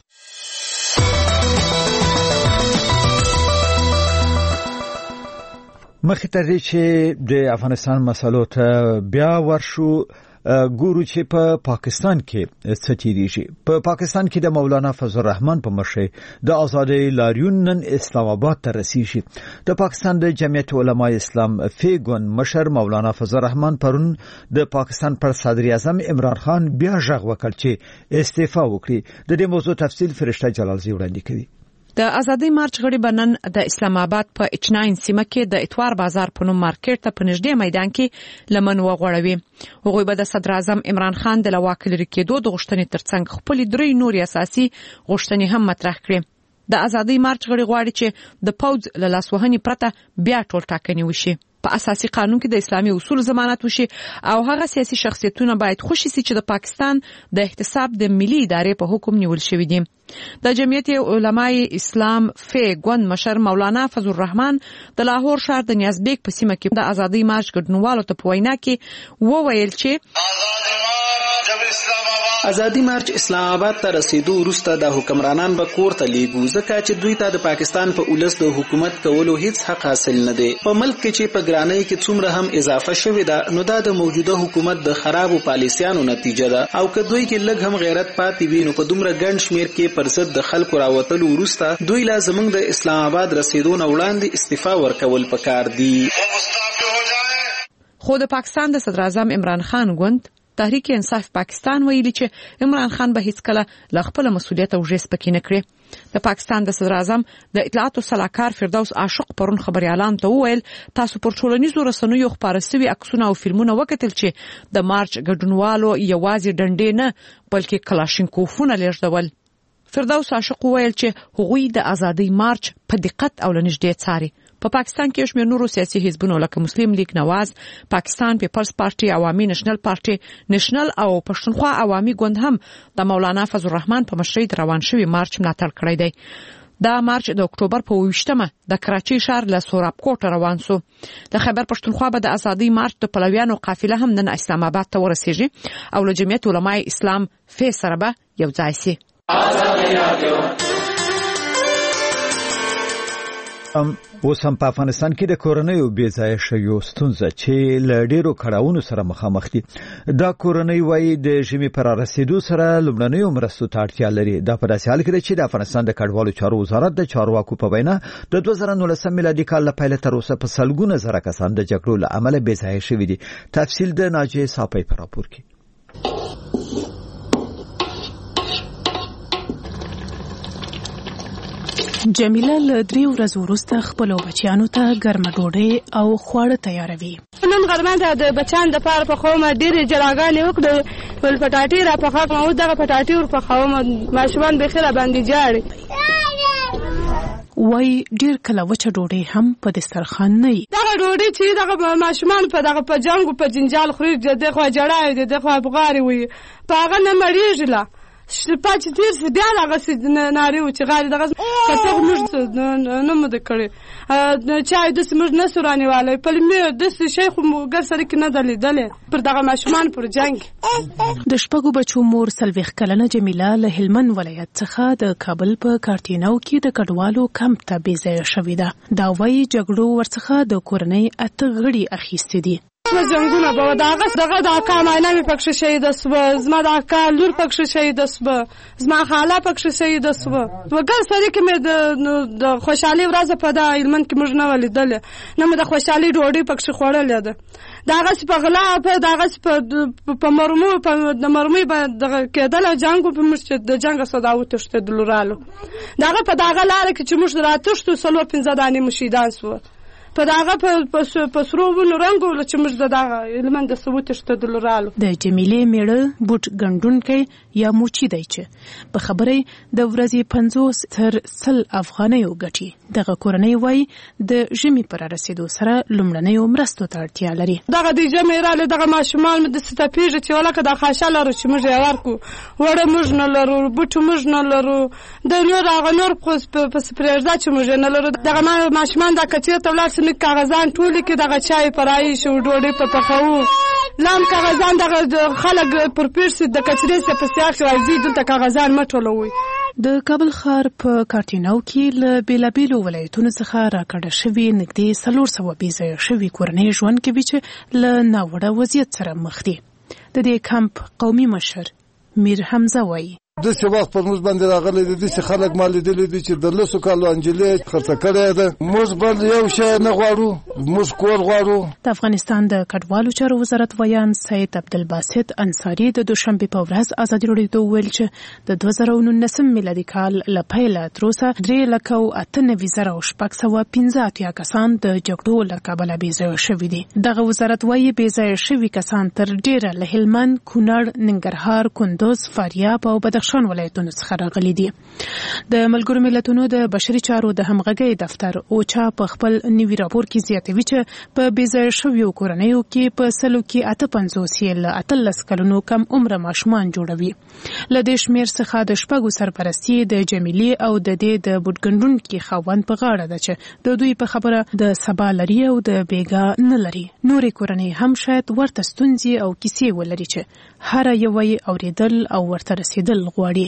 مخکې تر دې چې د افغانستان مسلو ته بیا ورشو ګورو چې په پاکستان کې څه تیریږي. په پاکستان کې د مولانا فضل الرحمن په مشرۍ د آزادۍ لاریون نن اسلام آباد ته رسیږي. د پاکستان د جمعیت علماء اسلام فیګون مشر مولانا فضل الرحمن پرون د پاکستان پر صدر اعظم عمران خان بیا ژغ وکړ چې استعفا وکړي. د دې موضوع تفصیل فرشته جلالزی وړاندې کوي. د ازادي مارچ غړي بنن د اسلام آباد په اچناین سیمه کې د اتوار بازار په نوم مارکیټ ته په نږدې میدان کې لمن وغوړوي. هغوی به د صدر اعظم عمران خان د لواک لري کېدو د غوښتنې ترڅنګ خپل درې نور اساسي غوښتنې هم مطرح کړې. د ازادي مارچ غړي غواړي چې د پوز له لاسوهنې پرته بیا ټول ټاکنې وشي، په اساسي قانون کې د اسلامي اصول ضمانت وشي او هغه سیاسي شخصیتونه باید خوشي سي چې د پاکستان د احتساب د ملي ادارې په حکم نیول شوی دي. د جمعیت علماء اسلام فی ګوند مشر مولانا فضل الرحمن د لاهور ښار د نیازبیګ په سیمه کې د ازادي مارچ ګډونوالو ته په وینا کې وویل چې ازادي مارچ اسلام آباد ته رسیدو وروسته د حکمرانان به کور ته لیږو، ځکه چې دوی ته د پاکستان په اولس د حکومت کولو هیڅ حق حاصل نه دی. په ملک کې چې په ګرانۍ کې څومره هم اضافه شوې ده، نو دا د موجوده حکومت د خرابو پالیسیانو نتیجه ده. او که دوی کې لږ هم غیرت پاتې وي، نو په دومره ګڼ شمېر کې پر ضد د خلکو راوتلو وروسته دوی لا زموږ د اسلام آباد رسیدو نه وړاندې استعفا ورکول پکار دي. خو د پاکستان د صدر اعظم عمران خان ګوند تحریک انصاف پاکستان ویلي چې عمران خان به هیڅ کله له خپل مسولیت او ژس پکې نه کړي. د پاکستان د صدر اعظم د اطلاعاتو صلاحکار فردوس عاشق پرون خبري اعلان ته وویل تاسو پر ټولنیزو رسنیو خبره سوي عکسونه او فلمونه وکتل چې د مارچ ګډونوالو یوازې ډنډې نه بلکې کلاشینکوفونه لیږدول. فردوس عاشق وویل چې هغوی د ازادي مارچ په دقت او لنږدې څاري. په پاکستان کې شمېر نورو سیاسي حزبونو لکه مسلم لیگ نواز، پاکستان پیپلز پارټي، عوامي نېشنل پارټي نېشنل او پښتونخوا عوامي ګوند هم د مولانا فضل الرحمن په مشرۍ روان شوی مارچ ملاتړ کړی دی. دا مارچ د اکتوبر په 28مه د کراچۍ ښار له سوراب کوټ روان سو. د خیبر پښتونخوا به د ازادي مارچ د پلویانو قافله هم نن اسلام آباد ته ورسیږي او له جمعیت علماء اسلام فی سره به یو ځای سي. اوس هم په افغانستان کې د کورنیو بې ځایه شویو ستونزه چې له ډیرو کړاوونو سره مخامخ دي. دا کورنۍ وایي د ژمي پر رسیدو سره لومړنیو مرستو ته اړتیا لري. دا په داسې حال کې ده چې د افغانستان د کډوالو چارو وزارت د چارواکو په وینا د 2019 میلادي کال له پیله تر اوسه په سلګونه زره کسان د جګړو له امله بې ځایه شوي دي. تفصیل د ناجیه صافی په راپور کې. جمیله له 3 ورځې وروسته خپل بچیانو ته ګرمه ډوډۍ او خواړه تیاروي. نن غرمه د بچان د پاره په خومه ډېرې جلاګانې وکړې، ول پټاټي را په خاطر مو دغه پټاټي ور په خومه ماشومان به خیره باندې جاړي. وای ډیر کله وچه ډوډۍ هم په دسترخوان نه وي. دغه ډوډۍ چې دغه ماشومان په دغه په جنګ په جنجال خوري د خو جړای د خو افغاري وي په هغه نه مړیږي لا شپه چې تیر شو بیا هغه ناري و چې غالي دغه څه موږ نه مده کړي چای د سمج نه سورانیواله په لمه د شیخ مګر سره کې نه دلیدلې پر دغه ماشومان پر جنگ. د شپږو بچو مور سلويخ کلنه جمیله له هلمند ولایت څخه د کابل په کارتینو کې د کډوالو کمپ ته بې ځایه شوې ده. دا وایي جګړو ورڅخه د کورنۍ اته غړي اخیستې دي. زنګونه به دغه د اکا ماینه مې پکښې شهیده سوه، زما د اکا لور پکښې شهیده سوه، زما خاله پکښې شهیده سوه. وګر سړي کې مې د خوشحالي ورځ په دا هلمند کې موږ نه ولیدلې، نه مې د خوشحالي ډوډۍ پکښې خوړلې ده. د هغسې په غلا د هغسې په مرمو د مرمۍ به دغه کېدل او جنګ په موږ چې د جنګ څخه دا وتښتېدلو رالو. د هغه په دغه لاره کې چې موږ راتښتو 4-5 دانې مو شهیدان سوه. په دغه په سرو ونو رنګ ول چې موږ دغه هلمند د ثبوت شتدل رالو. د جمیلې میړه بوټ ګنډونکی یا موچی دی چې په خبرې د ورځې 50 تر 100 افغانیو ګټي. دغه کورنۍ وای د ژمي پر رسیدو سره لومړنیو مرستو ته اړتیا لري. دغه د ژمي رااله دغه ماشومان د ستپیږي چې ولکه د خاصه لرو چې موږ یې ورکو وړه موږ نه لرو بوټ موږ نه لرو د نور هغه نور په سپریږه چې موږ نه لرو. دغه ماشومان د کچې ته ولر سن کاغذان ټول کې دغه چای پرای شو ډوډۍ په پخاو لام کاغذان دغه خلک پر پیرس د کچرې څخه په سیاق راځي دلته کاغذان مټولوي. د کابل ښار په کارتینو کې له بیلابیلو ولایتونو څخه راکړه شوی نږدې 400 بې ځایه شوي کورنۍ ژوند کوي چې له ناوړه وضعیت سره مخ دي. د دې کمپ قومي مشر میر حمزه وایي د څه وخت پر موږ باندې راغلي دي چې خلک مال لیدلي دي چې د لسو کالو انجلې خرڅ کړې ده. موږ بل یو شی نه غواړو، موږ کور غواړو. د افغانستان د کډوالو چارو وزارت ویان سید عبدالباسط انصاری د دوشنبه په ورځ ازادي راډیو ته ویل چې د 2019 میلادي کال له پیله تر اوسه 3,98,615 کسان د جګړو له کبله بېځایه شوي دي. دغه وزارت وايي بېځایه شوي کسان تر ډیره له هلمند، کونړ، ننګرهار، کندوز، فاریاب او بدخشان ولایتونو څخه راغلي دي. د ملګرو ملتونو د بشري چارو د همغږۍ دفتر اوچا په خپل نوي راپور کې زیاتوي چې په بېځایه شویو کورنیو کې په 155 له 18 کلونو کم عمره ماشومان جوړوي. له دې شمېر څخه د شپږو سرپرستي د جمیلې او د دې د بوټګنډونکي خاوند په غاړه ده چې د دوی په خبره د سبا لري او د بیګا نه لري. نورې کورنۍ هم شاید ورته ستونزې او کیسې ولري چې هر یو یې اوریدل او ورته رسیدل غواړي.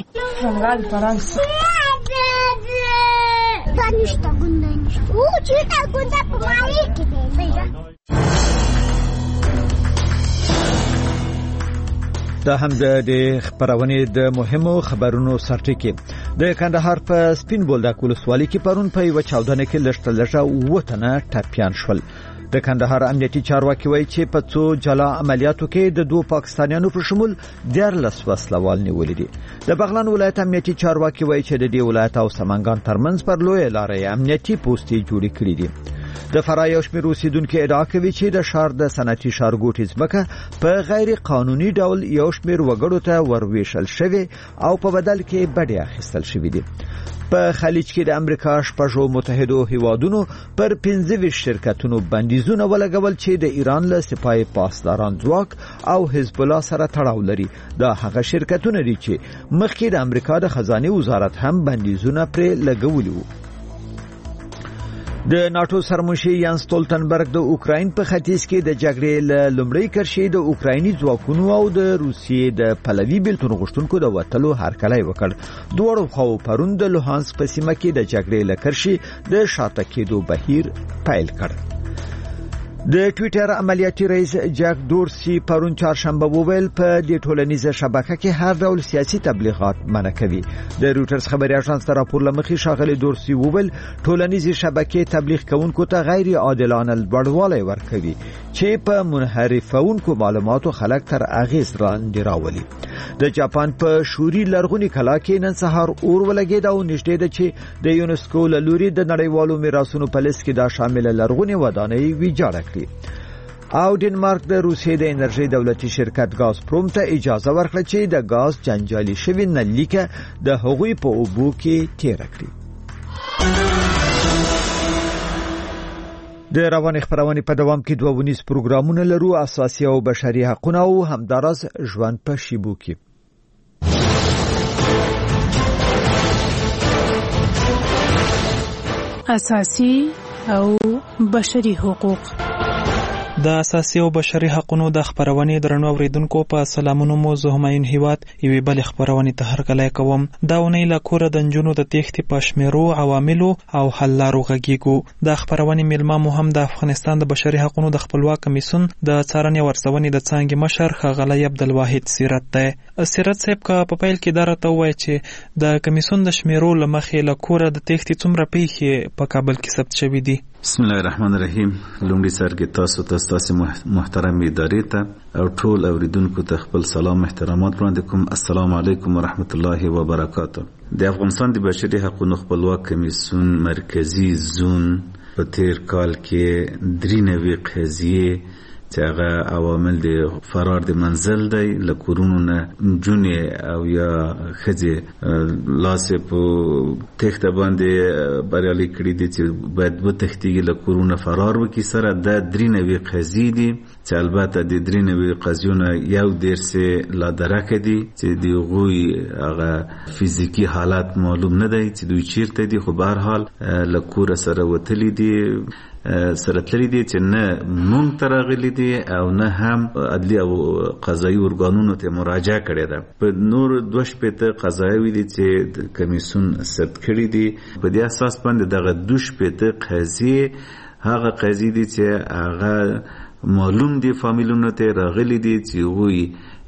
دا هم د خبرونې د مهمو خبرونو سرټکی. د کندهار په سپین بولدک ولسوالۍ کې پرون په یو چاودنه کې لږ وطنه ټپیان شول. د کندهار امنیتي چارواکي وایي چې په څو جلا عملیاتو کې د 2 پاکستانیانو په شمول 14 وسلوال نیولې دي. د بغلان ولایت امنیتي چارواکي وایي چې د دې ولایت او سمنګان ترمنځ پر لوی لارې امنیتي پوسټې جوړې کړې دي. د فراه یو شمېر اوسیدونکو ادعا کوي چې د شهر د صنعتي ښارګوټي ځمکه په غیر قانوني ډول یو شمېر وګړو ته ورویشل شوی او په بدل کې بډې اخیستل شوی دي. په خلیج کې د امریکا شپږو متحدو هیوادونو پر 15 شرکتونو بندیزونه ولګول چې د ایران له سپاه پاسداران ځواک او حزب الله سره تړاو لري. دا هغه شرکتونه دي چې مخکې د امریکا د خزانه وزارت هم بندیزونه پرې لګولي وو. د ناتو سرمنشي یان ستولتنبرګ د اوکراین په ختیځ کې د جګړې له لومړۍ کرښې د اوکرایني ځواکونو او د روسیې د پلوي بیلتون غوښتونکو د وټلو هرکلی وکړ. دوړو خو پرون د لوهانس په سیمه کې د جګړې له کرښې د شاته کېدو بهیر پیل کړ. د ټویټر عملیاتي رئیس جک دورسي پرون چهارشنبه وویل په دې ټولنیزه شبکه کې هر ډول سیاسي تبلیغات منع کوي. د رويټرز خبري اژانس ته راپور لمخې ښاغلي دورسي وویل ټولنیزه شبکې تبلیغ کوونکو ته غیر عادلانه لوړوالی ورکوي چې په منحرفونکو معلوماتو خلک تر اغیز لاندې راولي. د جاپان په شوري لرغونی کلا کې نن سهار اور ولګید او نږدې ده چې د یونسکو له لوري د نړیوالو میراثونو په لیست کې دا شامل لرغونی ودانۍ ویجاړه کړي. او ډنمارک د روسیې د انرژي دولتي شرکت غازپروم ته اجازه ورکړه چې د غاز جنجالي شوی نلیکه د هغوی په اوبو کې تیر کړي. د روان خبرونه په دوام کې 2 ونیز پروګرامونه لرو، اساسي او بشري حقوق او همدارس ژوند په شیبو کې. اساسي او بشري حقوق. د اساسي او بشري حقوقو د خبرونې درنو اوریدونکو په سلامونو مو زه همایون هیواد یوې بل خبرونې ته هرکلی کوم. دا ونې له کوره د نجونو د تېښتې په شمیرو عواملو او حل لارو غږیږو. د خبرونې میلمه مو هم د افغانستان د بشري حقوقو د خپلواک کمیسیون د څارنې او ارزونې د څانګې مشر ښاغلی عبدالواحد سیرت دی. سیرت صاحب که په پیل کې دا راته ووایي چې د کمیسیون د شمیرو له مخې له کوره د تېښتې څومره پیښې په کابل کې ثبت شوي دي؟ بسم الله الرحمن الرحیم. لومړي سر کې تاسو محترم ادارې ته او ټول اوریدونکو ته خپل سلام احترامات وړاندې کوم. السلام علیکم ورحمت الله وبرکاته. د افغانستان د بشري حقوقو خپلواک کمیسیون مرکزی زون په تیر کال کې 93 قضیې چې هغه عوامل د فرار د منزل دی له کورونو نه جونې او یا ښځې لاسې په تېښته باندې بریالي کړي دي چې باید وتښتېږي له کورونه فرار وکړي. سره دا 93 قضیې دي چې البته د 93 قضیو نه 1.5 لا درکه دي چې د هغوی هغه فزیکي حالت معلوم نه دی چې دوی چیرته دي، خو به هر حال له کوره سره وتلي دي، سره تللی دي چې نه مونږ ته راغلي دي او نه هم عدلي او قضایي ارګانونو ته مراجعه کړې ده. په نور 2 قضایي دي چې کمیسیون ثبت کړي دي. په دې اساس باندې دغه 2 قضیې هغه قضیې دي چې هغه معلوم دي فامیلونو ته راغلي دي چې وی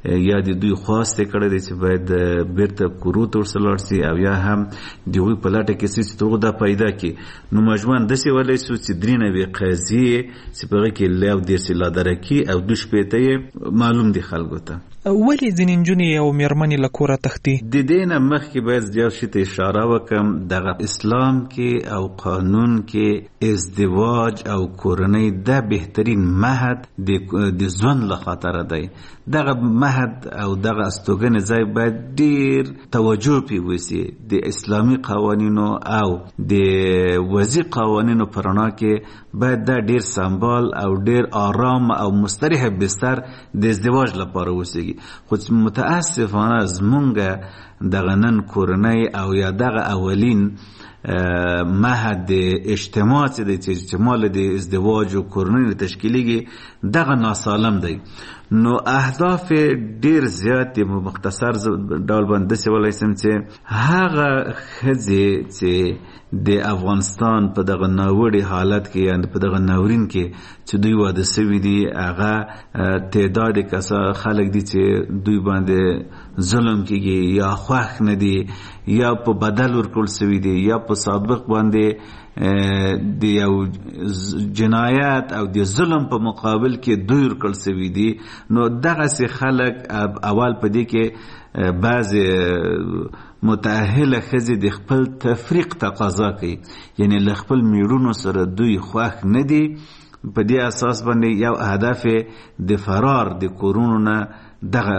یا د دوی خواست کړی دی چې باید بیرته کورو ته ورسلاړ شي او یا هم د هغوی په لټه کې چې دغه دا پیدا کړي. نو مجموعاً داسې ولی شو چې 3 نوې قضیې چې په هغې کې له 13 لادرکي او 2 شپېته یې معلوم دي خلکو ته. ولې ځینې نجونې او مېرمنې له کوره تښتي؟ د دې نه مخکې باید یو شي ته اشاره وکړم، دغه اسلام کې او قانون کې ازدواج او کورنۍ دا بهترین مهد د ژوند له خاطره دی. دغه مهد او دغه استوګنې ځای باید ډیر توجه پې وشي. د اسلامي قوانینو او د وضعي قوانینو په رڼا کې باید دا ډیر سمبال او ډیر آرام او مستریح بستر د ازدواج لپاره وسیږي. خو متاسفانه زمونږ دغه نن کورنۍ او یا دغه اولین مهد د اجتماع چې دی چې اجتماع د ازدواج او کورنۍ تشکیلیږي دغه ناسالم دی. نو اهداف ډیر زیات دي. مختصر ډول باندې داسې ویلی شم چې هغه ښځې چې د افغانستان په دغه ناوړي حالت کې یا په دغه ناورین کې چې دوی واده سوي دي، هغه تعداد خلک دي چې دوی باندې ظلم کېږي یا خوښ نه دي یا په بدل ورکړل سوي دي یا په سابق باندې د یو جنایت او د ظلم په مقابل کې دوی ورکړل سوي دي. نو دغسې خلک اول په دې کې بعضې متأهله ښځې د خپل تفریق تقاضا کوي، یعنی له خپل میړونو سره دوی خوښ نه دي. په دې اساس باندې یو هدف د فرار د کورونو نه دغه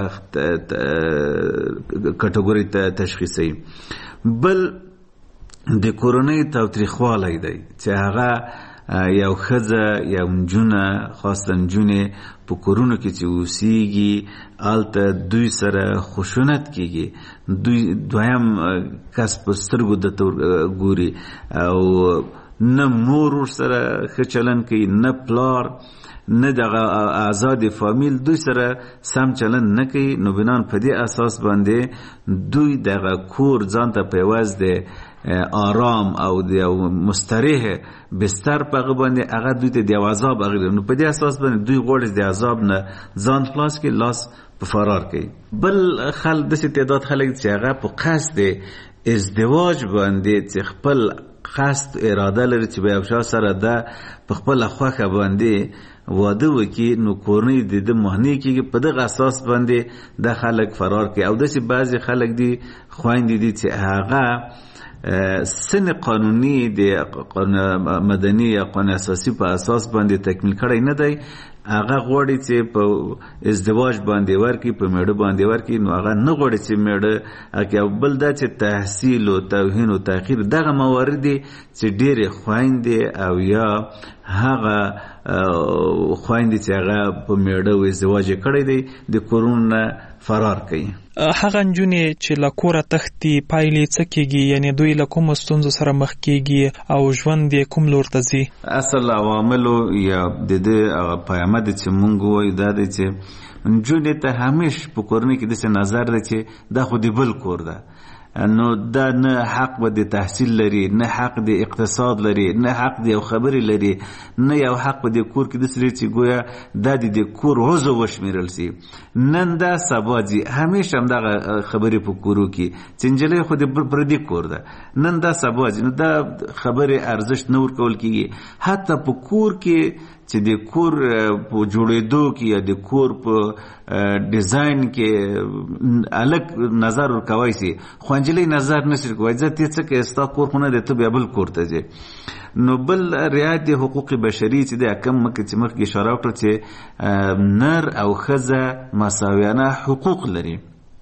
کټګوري ته تشخیصوي. بل د کورنۍ تاوتریخوالی دی چې هغه یو ښځه یو نجونه خاصه نجونې په کورونو کې چې اوسیږي هلته دوی سره خشونت کېږي، دوی دویم کس په سترګو درته ګوري او نه مور ورسره ښه چلند کوي، نه پلار، نه دغه آزاد فامیل دوی سره سم چلند نه کوي. نو بنان په دې اساس باندې دوی دغه کور ځان ته په عوض د آرام او د مستریح بستر په هغه باندې هغه دوی ته د عذاب اغلی. نو په دې اساس باندې دوی غواړي د عذاب نه ځان خلاص کړي، لاس په فرار کوي. بل داسې تعداد خلک چې هغه په قصد ازدواج باندې چې خپل قصد اراده لري چې به یو چا سره ده په خپله خوښه باندې واده وکړي، نو کورنۍ د ده مهنی کېږي. په دغه اساس باندې دا خلک فرار کوي. او داسې بعضې خلک دي خویندې دي چې هغه سن قانوني د مدني یا قانون اساسي په اساس باندې تکمیل کړی نه دی، هغه غواړي چې په ازدواج باندې ورکړي، په میړه باندې ورکړي. نو هغه نه غواړي چې میړه او بل دا چې تحصیل او توهین او تاخیر دغه موارد دي چې ډېرې خویندې او یا هغه خویندې چې هغه په میړه او ازدواج کړی دی د کورونو نه فرار کوي. هغه نجونې چې له کوره تښتي پایلې څه کېږي؟ یعنې دوی له کومو ستونزو سره مخ کېږي او ژوند یې کوم لور ته ځي؟ اصل عواملو یا د دې پیامه دی چې مونږ وایو دا دی چې نجونې ته همیش په کورنۍ کې داسې نظر دی چې دا خو د بل کور ده، نو دا نه حق به د تحصیل لري، نه حق د اقتصاد لري، نه حق د یو خبرې لري، نه یو حق په د کور کې داسې لري چې گویا دا د کور عضو وشمیرل شي. نن دا سبا ځي همیشه همدغه خبرې په کورو کې چې نجلۍ خو د پردي کور ده، نن دا سبا ځي. نو دا خبرې ارزښت نه ورکول کېږي. حتی په کور کې چې د کور په جوړېدو کې یا د کور په ډیزاین کې الګ نظر ورکوای شي، خو نجلۍ نظر نشي ورکوای. ځکه ته څه کې ستا کور خو نه دی، ته بیا بل کور ته ځې. نو بل رعایت د حقوق بشري چې د کم مکه چې مخکې اشاره وکړه چې نر او ښځه مساویانه حقوق لري،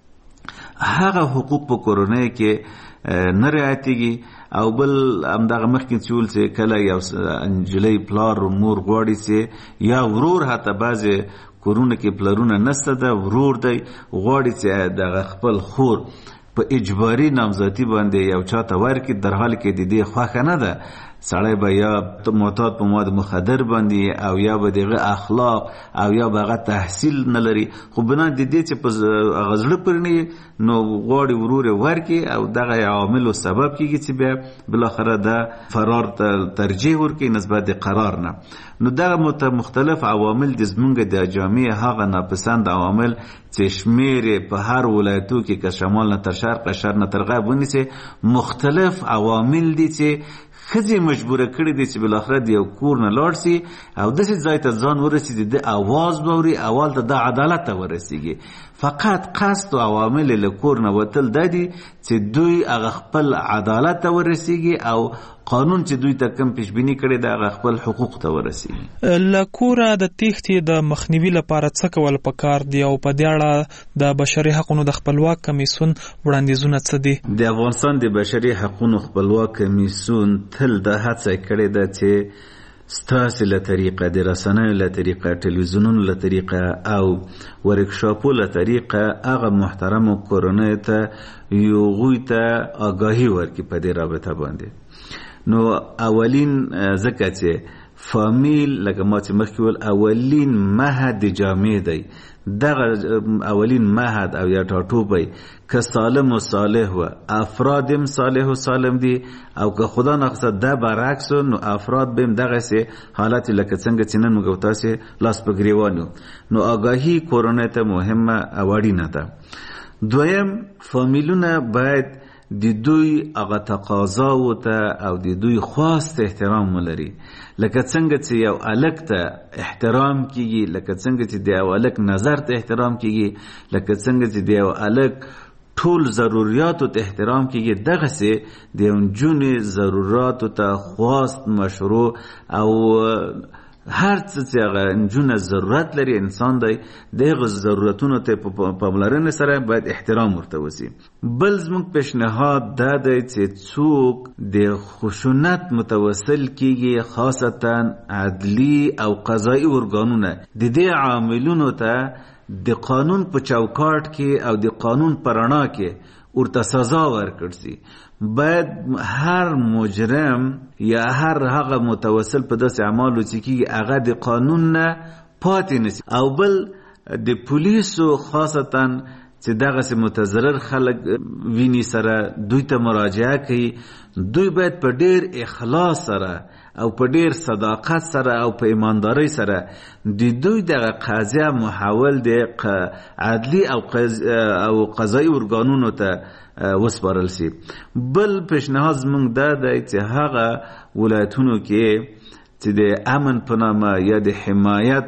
هغه حقوق په کورنۍ کې نه رعایتېږي. او بل همدغه مخکې چې ویل چې کله یو نجلۍ پلار مور غواړي چې یا ورور، حتی بعضې کورونه کې پلرونه نسته ده، ورور دی غواړي چې دغه خپل خور په اجباري نامزدي باندې یو چاته ورکړي، در حال کې د دې خوښه نه ده سړی به یا معتاد په مواد مخدر باندې او یا به دغه اخلاق او یا به هغه تحصیل نه لري، خو بنا د دې چې په هغه زړه پورې نه نو غواړي ورور ورکړي او دغه عواملو سبب کېږي چې بیا بالاخره د فرار ترجیح ورکړي نسبت د قرار نه. نو دغه مختلف عوامل د زمونږ د جامعې هغه ناپسند عوامل چې شمیر په هر ولایتو کې که شمال نه تر شرق، شرق نه تر غرب ونیسي، مختلف عوامل دي چې ښځې مجبوره کړي دي چې بالاخره د یو کور نه لاړ سي او داسې ځای ته ځان ورسېږي د اواز واوري، اول ته د عدالت ته ورسېږي. فقط قصد او عوامل له کور نه وتل دا دي چې دوی هغه خپل عدالت ته ورسېږي او قانون چې دوی ته کم پیشبیني کړي د هغه خپل حقوق ته ورسېږي. له کوره د تېښتې د مخنیوي لپاره څه کول پکار دي او په دې اړه د بشري حقوقو د خپلواک کمیسیون وړاندیزونه څه دي؟ د افغانستان د بشري حقوقو خپلواک کمیسیون تل دا هڅه کړې ده چې ستاسې له طریقه، د رسنیو له طریقه، تلویزیونونو له طریقه او ورکشاپو له طریقه هغه محترمو کورنیو ته هغوی ته آګاهي ورکړي په دې رابطه باندې. نو اولین ځکه چې فامیل لکه ما چې مخکې ویل اولین مهد د جامعې دی، دغه اولین مهد او یا ټاټوبی که سالم و صالح و افراد هم صالح و سالم دي او که خدا نخواسته ده برعکس نو افراد بهم دغسې حالت لکه څنګه چې نن موږ تاسې لاس په ګریوان یو. نو آګاهي کورنۍ ته مهمه او اړینه ده. دویم، فامیلونه باید د دوی هغه تقاضاو ته او د دوی خواست احترام ولري. لکه څنګه چې یو الک ته احترام کیږي، لکه څنګه چې د یو الک نظر ته احترام کیږي، لکه څنګه چې د یو الک ټول ضرورتو ته احترام کیږي، دغسې د یو نجونې ضرورتو ته خواست مشروع او هر څه چې هغه نجونه ضرورت لري انسان دی دغه ضرورتونو ته په پاملرنې سره باید احترام ورته وشي. بل زموږ پیشنهاد دا دی چې څوک د خشونت متوسل کیږي، خاصتا عدلی او قضایي ارګانونه د دې عاملونو ته د قانون په چوکاټ کې او د قانون په رڼا کې ورته سزا ورکړل شي. باید هر مجرم یا هر هغه متوسل په داسې اعمالو چې کېږي هغه د قانون نه پاتې نشي. او بل د پولیسو خاصتا چې دغسې متضرر خلک ویني سره دوی ته مراجعه کوي، دوی باید په ډیر اخلاص سره او په ډیر صداقت سره او په ایماندارۍ سره د دوی دغه قضیه محول د عدلی او قضایي ارګانونو ته وسپارل شي. بل پیشنهاد زموږ دا دی چې هغه ولایتونو کې چې د امن په نامه یا د حمایت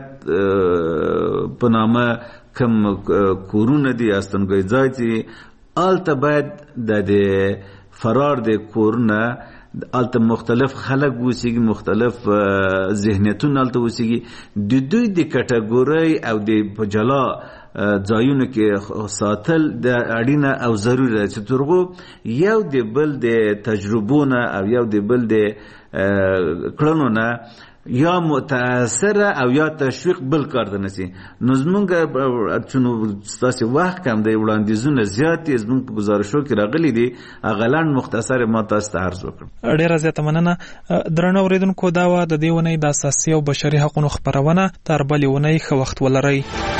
په نامه کم کورونه دي، استوګنځای ځای دي، هلته باید د فرار د کورونه هلته مختلف خلک اوسېږي، مختلف ذهنیتونه هلته اوسېږي، د دوی د کټګورۍ او د په جلا ځایونو کې ساتل د اړینه او ضروري ده چې ترغو یو د بل د تجربو نه او یو د بل د کړنو نه یا متاثره او یا تشویق بل کار ده نسی. نو زمونږ چونو ستاسې وخت کم دی وړاندیزونه زیات دي زمونږ په ګزارشو کې راغلي دي، هغه لنډ مختصر ما تاسو ته عرض وکړم. ډېره زیاته مننه. درنو اورېدونکو دا وه د دې اونۍ د اساسي او بشري حقوقو خپرونه. تر بلې اونۍ ښه وخت ولرئ.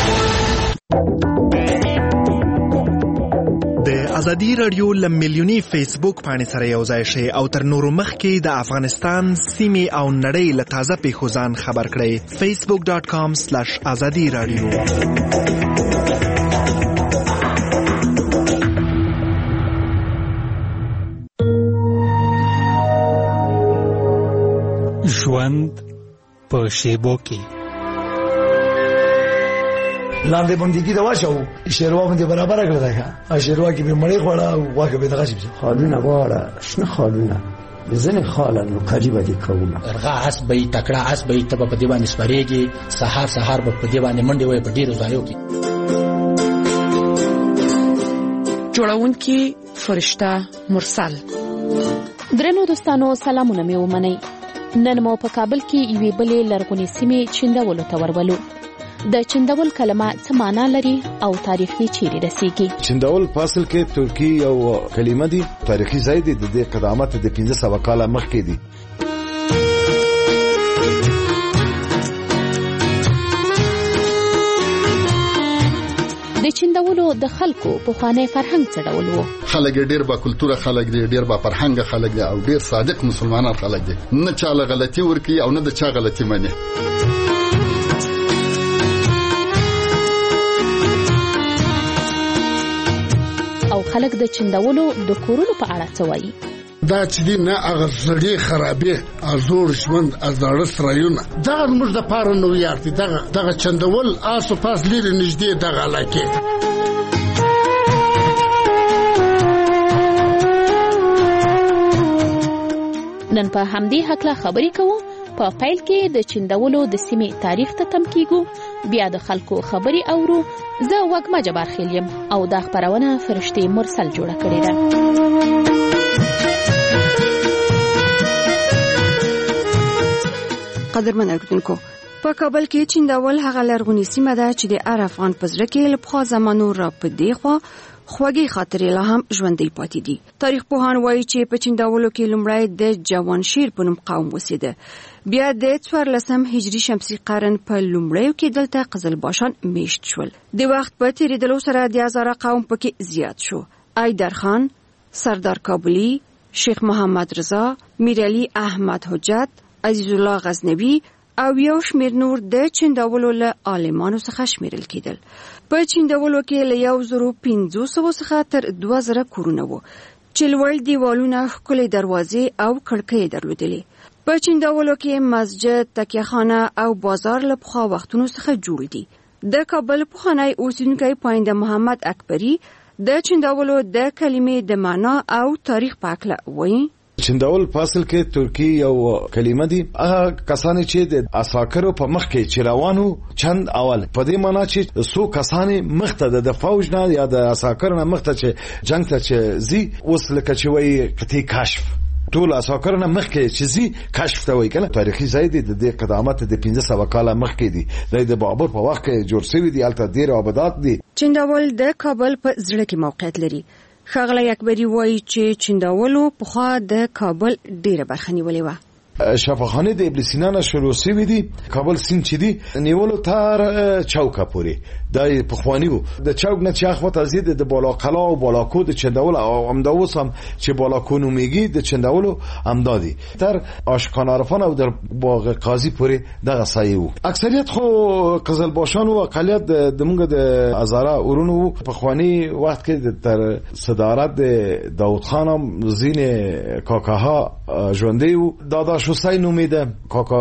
د ازادي رادیو لمیلیونی فیسبوک باندې سره یو ځای شئ او تر نورو مخکې د افغانستان سیمې او نړۍ له تازه پیښو ځان خبر کړئ. facebook.com/azadi radio. ژوند په شیبو کې لاندې بندګي دا واچو شیروا باندې برابر کړل دا شیروا کې به مړی خوړه او واکه به دغه شي خالونه واړه شنه خالونه ځنه خالانو قریبه دي کومه ارغا حسبې تکړه حسبې ته په دې باندې سپریږي سحر به په دې باندې منډي وي په ډیرو ځایو کې. جوړونکي فرشته مرسل. درنو دوستانو سلامونه مې ومنئ. نن مو په کابل کې یوې بلې لرغونې سیمې چندولو ته ورولو. د چندول کلمه څه معنا لري او تاریخ یې چیرې رسیږي؟ چندول په اصل کې ترکی یو کلمه دي، تاریخي ځای دی، د قدامت د 1500 کاله مخکې دی. چیندولو د خلکو پخوانی فرهنګ څه ډول و. خلک ډیر با کلتوره خلک دي، ډیر با فرهنګ خلک دي او ډیر صادق مسلمانان خلک دي. نه چاله غلطي ورکی او نه د چا غلطي مني. او خلک د چیندولو د کورونو په اړه څه وایي؟ دا چې دی نه هغه زړې خرابې ازور ژوند ازاړه سرایونه دغه موږ د پاره نو یار دي. دغه چندول آسو پاس لري نږدې دغه علاقه. نن په همدې حق لا خبرې کوو. په پیل کې د چیندولو د سیمې تاریخ ته تم کیږو، بیا د خلکو خبرې اورو. زه وګما جبار خیل یم او دا خبرونه فرشتي مرسل جوړه کړې ده. قدرمن اوریدونکو، په کابل کې چیندول هغه لرغونی سیمه ده چې د هر افغان په زړه کې له پخوا زمانو را پدې خوا خوږې خاطرې لا هم ژوندۍ پاتې دي. تاریخ پوهان وایي چې په چیندولو کې لومړی د جوانشیر په نوم قوم اوسېده. بیا د 14 هجري شمسي قرن په لومړیو کې دلته قزلباشان میشت شول. د وخت په تیریدلو سره د هزاره قوم پکې زیات شو. ایدرخان، سردار کابلی، شیخ محمد رضا، میرعلی احمد حجت، عزیز الله غزنوی او یو شمیر نور د چیندولو له عالمانو څخه شمیرل کېدل. په چیندولو کې له 1500 څخه تر 2000 کورونه وو چې لوړ دیوالونه، ښکلې دروازې او کړکۍ درلودلې. په چیندولو کې مسجد، تکیهخانه او بازار له پخوا وختونو څخه جوړ دي. د کابل پخوانی اوسیدونکی پاینده محمد اکبری د چیندولو د کلمې د معنا او تاریخ په اړه وایي. چیندول فاصل کې ترکی یو کلمه دی. هغه کسان چې د عساکرو په مخ کې چروانو چند اول په دې معنی چې سو کسان مخته د فوج نه یا د عساکرو نه مخته چې جنگ ته چې زی اوس لکه چې وایي کتی کشف ټول عساکرو نه مخ کې چې زی کشف ته وایي کنه. تاریخي ځای دی د قدامت د 1500 کال مخ کې دی. د بابر په وخت کې جوړ شوی دی. البته ډیر آبادات دي. چیندول د کابل په زړه کې موقعیت لري. ښاغلی اکبری وایي چې چیندولو پخوا د کابل ډیره برخه نیولې وه. شفاخانه د ابن سینا نه شروع شوی دی. کابل سیند چې دی نیولو تر چوکه پورې د پخوانی وو. د چوک نه چې اخوته زید د بالا قلا او بالا کو د چندول او امداوس هم چې بالا کو نومیږي د چندولو امدادي تر آشکان عرفان او در باغ قاضی پورې دغه سایه وو. اکثریت خو قزلباشان او اقلیت د موږ د هزاره اورونو پخوانی وخت کې تر صدارت د داوود خان هم زین کاکاها ژوندۍ وو. داداش حسین امیده، کاکا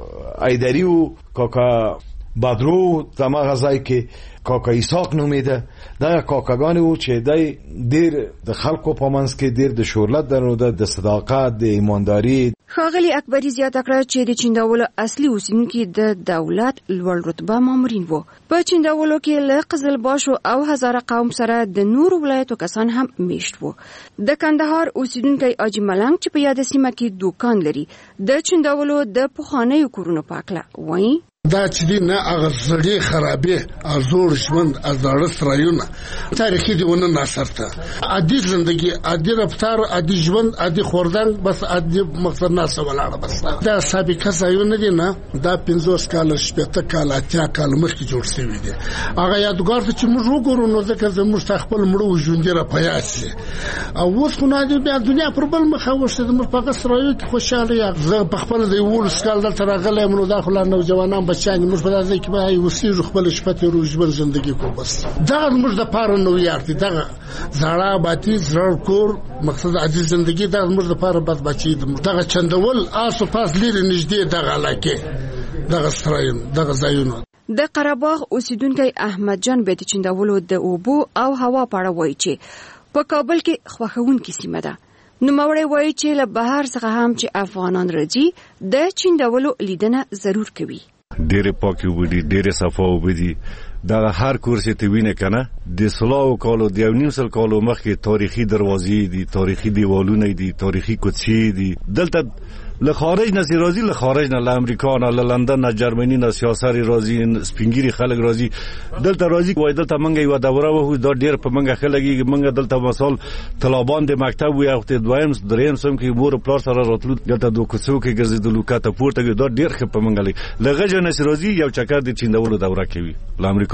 ایدری و کاکا بدرو دمه غزای که کاکا ایساق نومیده. دا کاکاگانی و چې دای دیر د خلکو په منځ کې دیر د شهرت درلوده، د صداقت، د ایمانداری. ښاغلی اکبری زیاته کړه چې د چیندولو اصلي اوسیدونکي د دولت لوړ رتبه مامورین وو. په چیندولو کې له قزلباشو او هزاره قوم سره د نورو ولایتو کسان هم میشت وو. د کندهار اوسیدونکی اجي ملنګ چې په یاد سیمه کې دوکان لري د چیندولو د پخوانیو کورونو په اړه وایي. دا چې دی نه هغه زړې خرابې ازور ژوند ازاړه سرایونه تاریخي دیونه ناصرته عادي زندگی، عادي رفتار، عادي ژوند، عادي خوردن، بس عادي مقصد ناسه ولاړه. بس دا سابقه ځایونه دي نه. دا 50 کال، 70 کال، 80 کال مخکې جوړ شوی دي. هغه یادګار چې موږ وګورو نو ځکه زموږ خپل مړو ژوند را پیاسي او اوس خو نه دی بیا دنیا پر بل مخه وشته. موږ په سرایو کې خوشاله یو. زه په خپل دی ول سکال دلته راغلی مونږ داخله نوجوانان چانه موږ په داسې کې به وسیږو خپل شپته روزمر ژوندۍ کو. بس دا موږ د پاره نو یار دي. دا زړه باتی زړه کور مقصد عزیز ژوندۍ دا موږ د پاره بد بچی دي. دا چندول آسو پاس لري نږدې دغه علاقه دغه سراین دغه ځایونه. د قرهباغ اوسیدونکی احمد جان بیت چندولو د اوبو او هوا په اړه وایي چې په کابل کې خوښونکې سیمه ده. نوموړی وایي چې له بهر څخه هم چې افغانان راځي د چندولو لیدنه ضرور کوي. ډېر پاکي وبدي، ډېر صفا وبدي. دا هر کورس ته وینه کنه د سلاو کالو د 19 کالو مخکې تاریخي دروازې دي، تاریخي دیوالونه دي، تاریخي کوڅې دي. دلته له خارج نه راځي، له خارج نه، له امریکا نه، له لندن نه، جرمني نه، سیاسي راځي، سپینګيري خلک راځي. دلته راځي وای دلته منګه یو دوره وو دا ډېر په منګه خلګي منګه دلته مثال طلبان د مکتب وي او ته دویم دریم سم کې مور پلار سره راتلو دلته د کوڅو کې ګرځیدلو کاته پورته دا ډېر خپ په منګه لګ لغه جن راځي یو چکر د چیندولو دوره کوي. له امریکا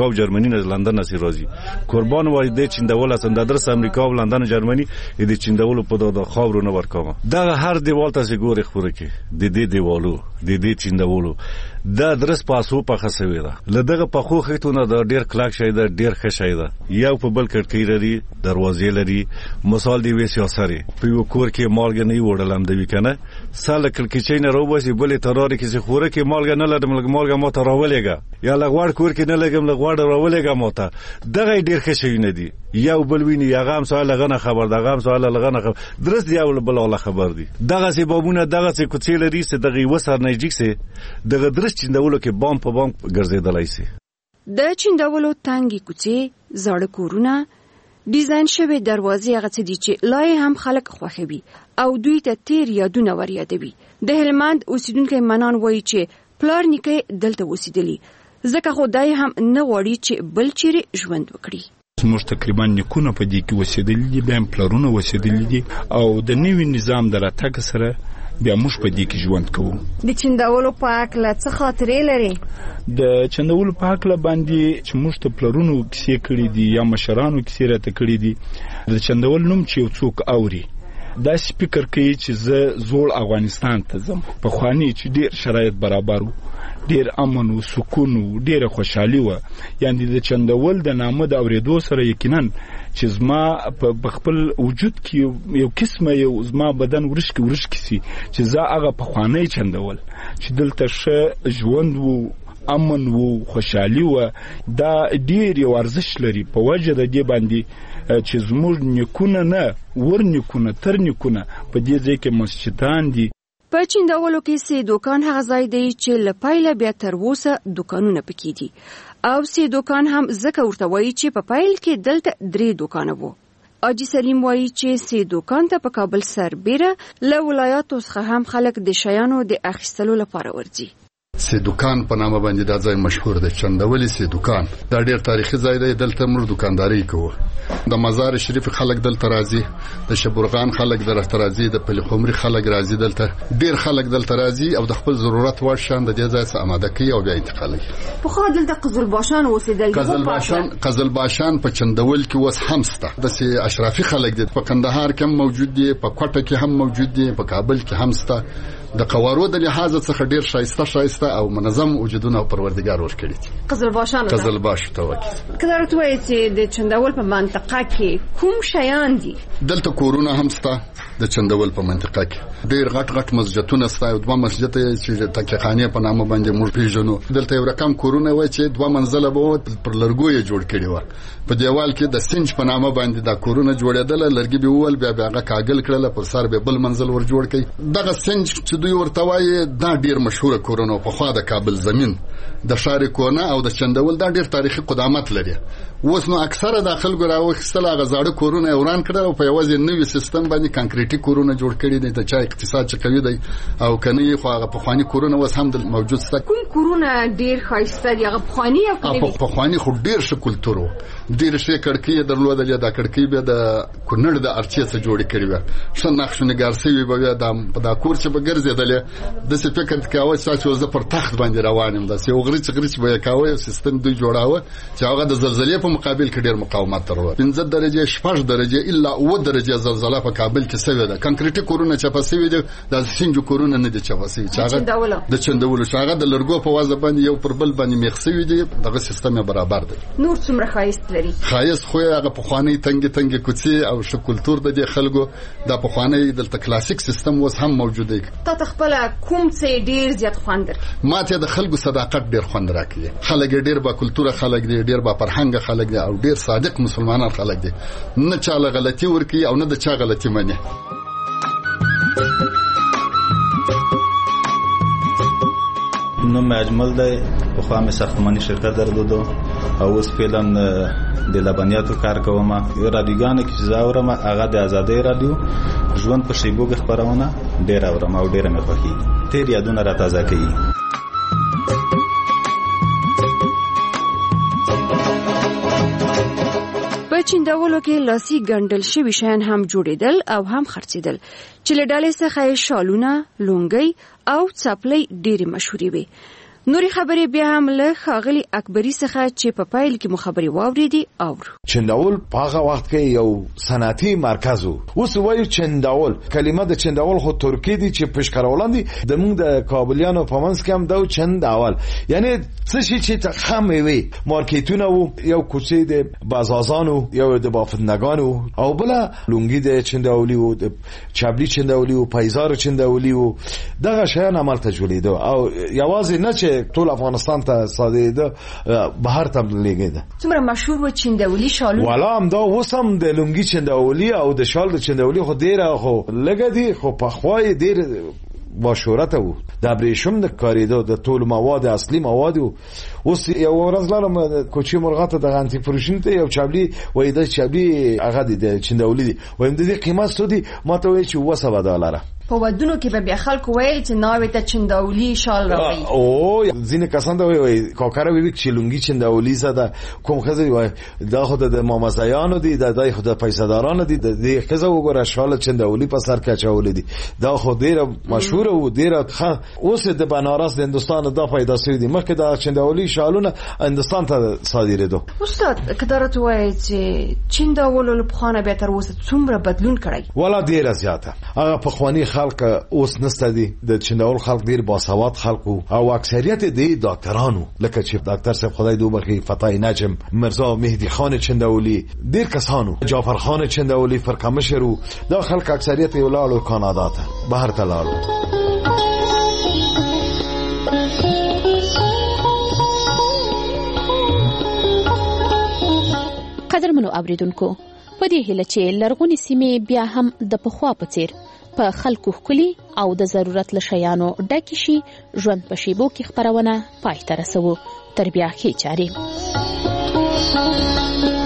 امریکا او جرمني نه لندن نه راځي قربان وای د چیندول اسند درس امریکا او لندن جرمني د چیندول په د خاورو نه ورکوم دا هر دیوال تاسو ګوري خبره کې د دې دیوالو د دې چیندولو دا درس پاسو په خسوي ده لدغه په خو خېټونه د ډیر کلاک شي ده ډیر ښه شي ده یو په بل کړکۍ لري دروازې لري مثال دی وسی اثر په یو کور کې مالګه نه وړلم دی کنه ساله کړکۍ نه روباسي بلې تراري کې خوره کې مالګه نه لرم مالګه مو تراولېګا یا لغوړ کور کې نه لګم لغوړ راولېګا مو ته دغه ډیر ښه شي نه دی یو بل ویني یا غام سوال لغنه خبر دا غام سوال لغنه خبر درس دی اول بل الله خبر دی دغه سببونه دغه څه کوڅې لري څه دغه وسر نږدې سي دغه درس چیندولو کې بام په بام ګرځیدلای سي د چیندولو تانګي کوڅې زړه کورونه ډیزاین شوی دروازې هغه څه دي چې لای هم خلک خوښوي او دوی ته تیر یادونه وريادوي د هلمند اوسیدونکو منان وایي چې پلار نیکه دلته اوسېدلی ځکه خدای هم نه غواړي چې بل چیرې ژوند وکړي موږ تقریبا نیکونه په دې کې اوسېدلي دي بیا پلارونه اوسېدلي دي او د نوي نظام د راتګ سره بیا موږ په دې کې ژوند کوو د چندولو په اړه څه خاطرې لري د چندولو په اړه باندې چې موږ ته پلارونو کیسې کړې دي یا مشرانو کیسې راته کړې دي د چندول نوم چې یو څوک اوري دا فکر کوي چې زه زوړ افغانستان ته ځم په خواني چې ډیر شرایط برابر وو ډیر امن او سکون او ډیره خوشحالي و یعنی د چندول د نامه د اوریدو سره یقینا چې زما په خپل وجود کې یو قسمه یو زما بدن ورشکی سي چې زه هغه په خواني چندول چې دلته ښه ژوند وو امن وو خوشحالي و دا ډیر یو ارزښت لري په وجه د دې باندې چې زموږ نیکونه نه ورنیکونه تر نیکونه په دې ځای کې مسجدان دي په چیندولو کې سي دوکان هغه ځای دی چې لپایله بیا تر اوسه دوکانونه پکې دي او سي دوکان هم زکه ورته وایي چې په پایل کې دلته 3 دوکانه وو اجي سلیم وایي چې سي دوکان ته په کابل سربېره له ولایاتو څخه هم خلک د شیانو د اخیستلو لپاره ورځي سي دوکان په نامه باندې دا ځای مشهور دی چندولي سي دوکان دا ډیر تاریخي ځای دی دلته موږ دکانداري کوو د مزار شریف خلک دلته راځي د شبرغان خلک دلته راځي د پلخمري خلک راځي دلته ډیر خلک دلته راځي او د خپل ضرورت وړ شان د دې ځای څخه آماده کوي او بیا انتقالوي په خو دلته قزلباشان اوسېدل قزلباشان په چندول کې وس همسته د سي اشرافي خلک دي په کندهار کې هم موجود دي په کوټه کې هم موجود دي په کابل کې همسته د قوارو د لحاظ څخه ډیر شایسته او منظم وجودونه او پروردګار ورکړي دي قزلباش ته وایي کله ورته چې د چندول په منطقه کې کوم شیان دي دلته کورونه همسته د چندول په منطقه کې ډیر غټ مسجدونه ستا او 2 مسجد چې تکخانه په نامه باندې موږ پیژنو دلته یو رقم کورونه وای چې 2 منزله به پر لرګوي جوړ کړي و په دیوال کې د سنج په نامه باندې دا کورونه جوړېدل لرګي به ول بیا هغه کاغل کړل په سر به بل منزل ور جوړ کړي دغه سنج چې دوی ورته وایي دا ډیر مشهور کورونه په خوا د کابل زمين د شارې کونه او د چندول دا ډیر تاریخي قدامت لري اوس نو اکثره د خلکو راوخستل هغه زاړه کورونه وران کړل او په یوازې نوې سیستم باندې کانکریټي کورونه جوړ کړي دي د چا اقتصاد چې قوي دی او کني خو هغه په خواني کورونه اوس هم موجود ست کوم کورونه ډیر خاصه دي هغه په خواني او په خواني خو ډیر ش کلتور ډیر شي کړکۍ درلودل د کړکۍ به د کونړ د ارچې څخه جوړ کړي و شنه نقشونه ګارسي به د کور چې به ګرځیدل د څه فکر کاوه چې زه پر تخت باندې روانم د څه غریچ به کاوه سیستم دوی جوړاوه چې هغه د زلزلې په مقابل کې ډیر مقاومت درلود 15 درجه 6 درجه الا 9 درجه زلزلہ په کابل کې سوي ده کانکریټي کورونه چې پسوي دي د سینجو کورونه نه دي چې پسوي چې هغه د چندولو چې هغه د لرګو په وازه باندې یو پر بل باندې مخسوي دي دغه سیستم برابر دی نور څومره خایست لري خایست خو هغه په خواني تنګ کوڅې او ش کلتور د خلکو د په خواني د کلاسیک سیستم اوس هم موجود دی ته خپل کوم څه ډیر زیات خوندر ماته د خلکو صداقت ډیر خوند راکړي خلک ډیر با کلتور خلک دي ډیر با فرهنګ خلک دي او ډیر صادق مسلمانان خلک دي نه چاله غلطي ورکی او نه د چا غلطي مني نوم اجمل دی په خوا مې ساختماني شرکت درلودو او اوس فعلا د لبنیاتو کار کوم رادیوګانو کې چې زاورم هغه د ازادۍ رادیو ژوند په شیبو کې خبرونه ډیر اورم او ډیر مې خوښي تیر یادونه را تازه کوي په چیندولو کې لاسي ګنډل شوي شیان هم جوړېدل او هم خرڅېدل چې له ډلې څخه شالونه لونګۍ او څپلۍ ډېرې مشهورې وي نوري خبرې بیا هم له ښاغلي اکبري څخه چې په پایل کې مو خبرې واوریدي چنداول په هغه وخت کې یو صنعتي مرکز وو. اوس وایو چنداول، کلمه د چنداول خو ترکی دي چې پشکارولان دي، د موږ د کابلیانو په منځ کې هم دا چنداول، یعنی څه شي چې خامې وي. مارکیټونه وو، یو کوڅې د بازازانو، یو د بافندگانو، او بل لونګي د چنداولي وو، د چابلی چنداولي وو، پایزار چنداولي وو. دغه شیان عملته جوړېده او یوازې نه چې ټول افغانستان ته صادرېده، بهر ته لېږېده. څومره مشهور و چنداولي شالونه؟ والا هم دا اوس هم د لونګي چنداولي او د شال د چنداولي خو ډېره خو لږه دي، خو پخوا یې ډېر با شهرت وو. د ابریشم د کاریدو د ټول مواد اصلي مواد وو. اوس یو ورځ لاله کوچی مرغاته د انټي فروشن ته یو چابلی وای د چابلی هغه د چنداولي دی، وایم د دې قیمت څه دی؟ ماته وایي چې $7. په ودونو کې به بیا خلکو وایي چې ناوې ته چنداولي شال راوړي. او ځینې کسان دا وایي کاکره وی چې لونګي چنداولي زده کوم خزه وای دا خود د مامزایانو دي، د خود د پیسادارانو دي، د دې خزه وګوره شال چنداولي په سر کې چاولې دي. دا خو ډیره مشهور او ډیره اوس د بنارس د هندستان د پیدا شوی دي، مخکې د چنداولي شالونه هندستان ته صادرېدو. استاد کدارت وایي چې چنداول په خانه به تر اوسه څومره بدلون کړی؟ ولا ډیره زیاته. هغه په خواني خلک اوس نسته دي، د چنداول خلک ډیر باسواد خلک او اکثریت د ډاکټرانو، لکه چې ډاکټر صاحب خدای دې وبخښي، فتای نجم، مرزا مهدی خان چنداولي، ډیر کسانو، جعفر خان چنداولي فرقمشرو، دا خلک اکثریت یې ولاړو کانادا ته، بهر ته لاړو. قدرمنو اوریدونکو، په دې هیله چې لرغونی سیمې بیا هم د پخوا په څیر په خلکو ښکلي او د ضرورت له شیانو ډکې شي، ژوند په شیبو کې خپرونه پای ته رسوو. تر بیا ښې چارې.